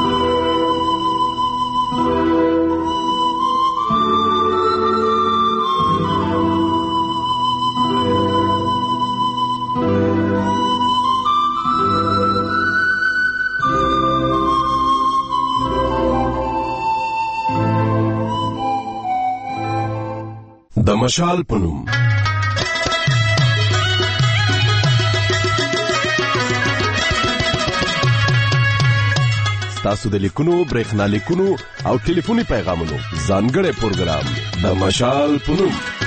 د مشال پنوم ستاسو د لیکونو برېښنا لیکونو او ټلیفوني پیغامونو ځانګړی پروګرام د مشال پنوم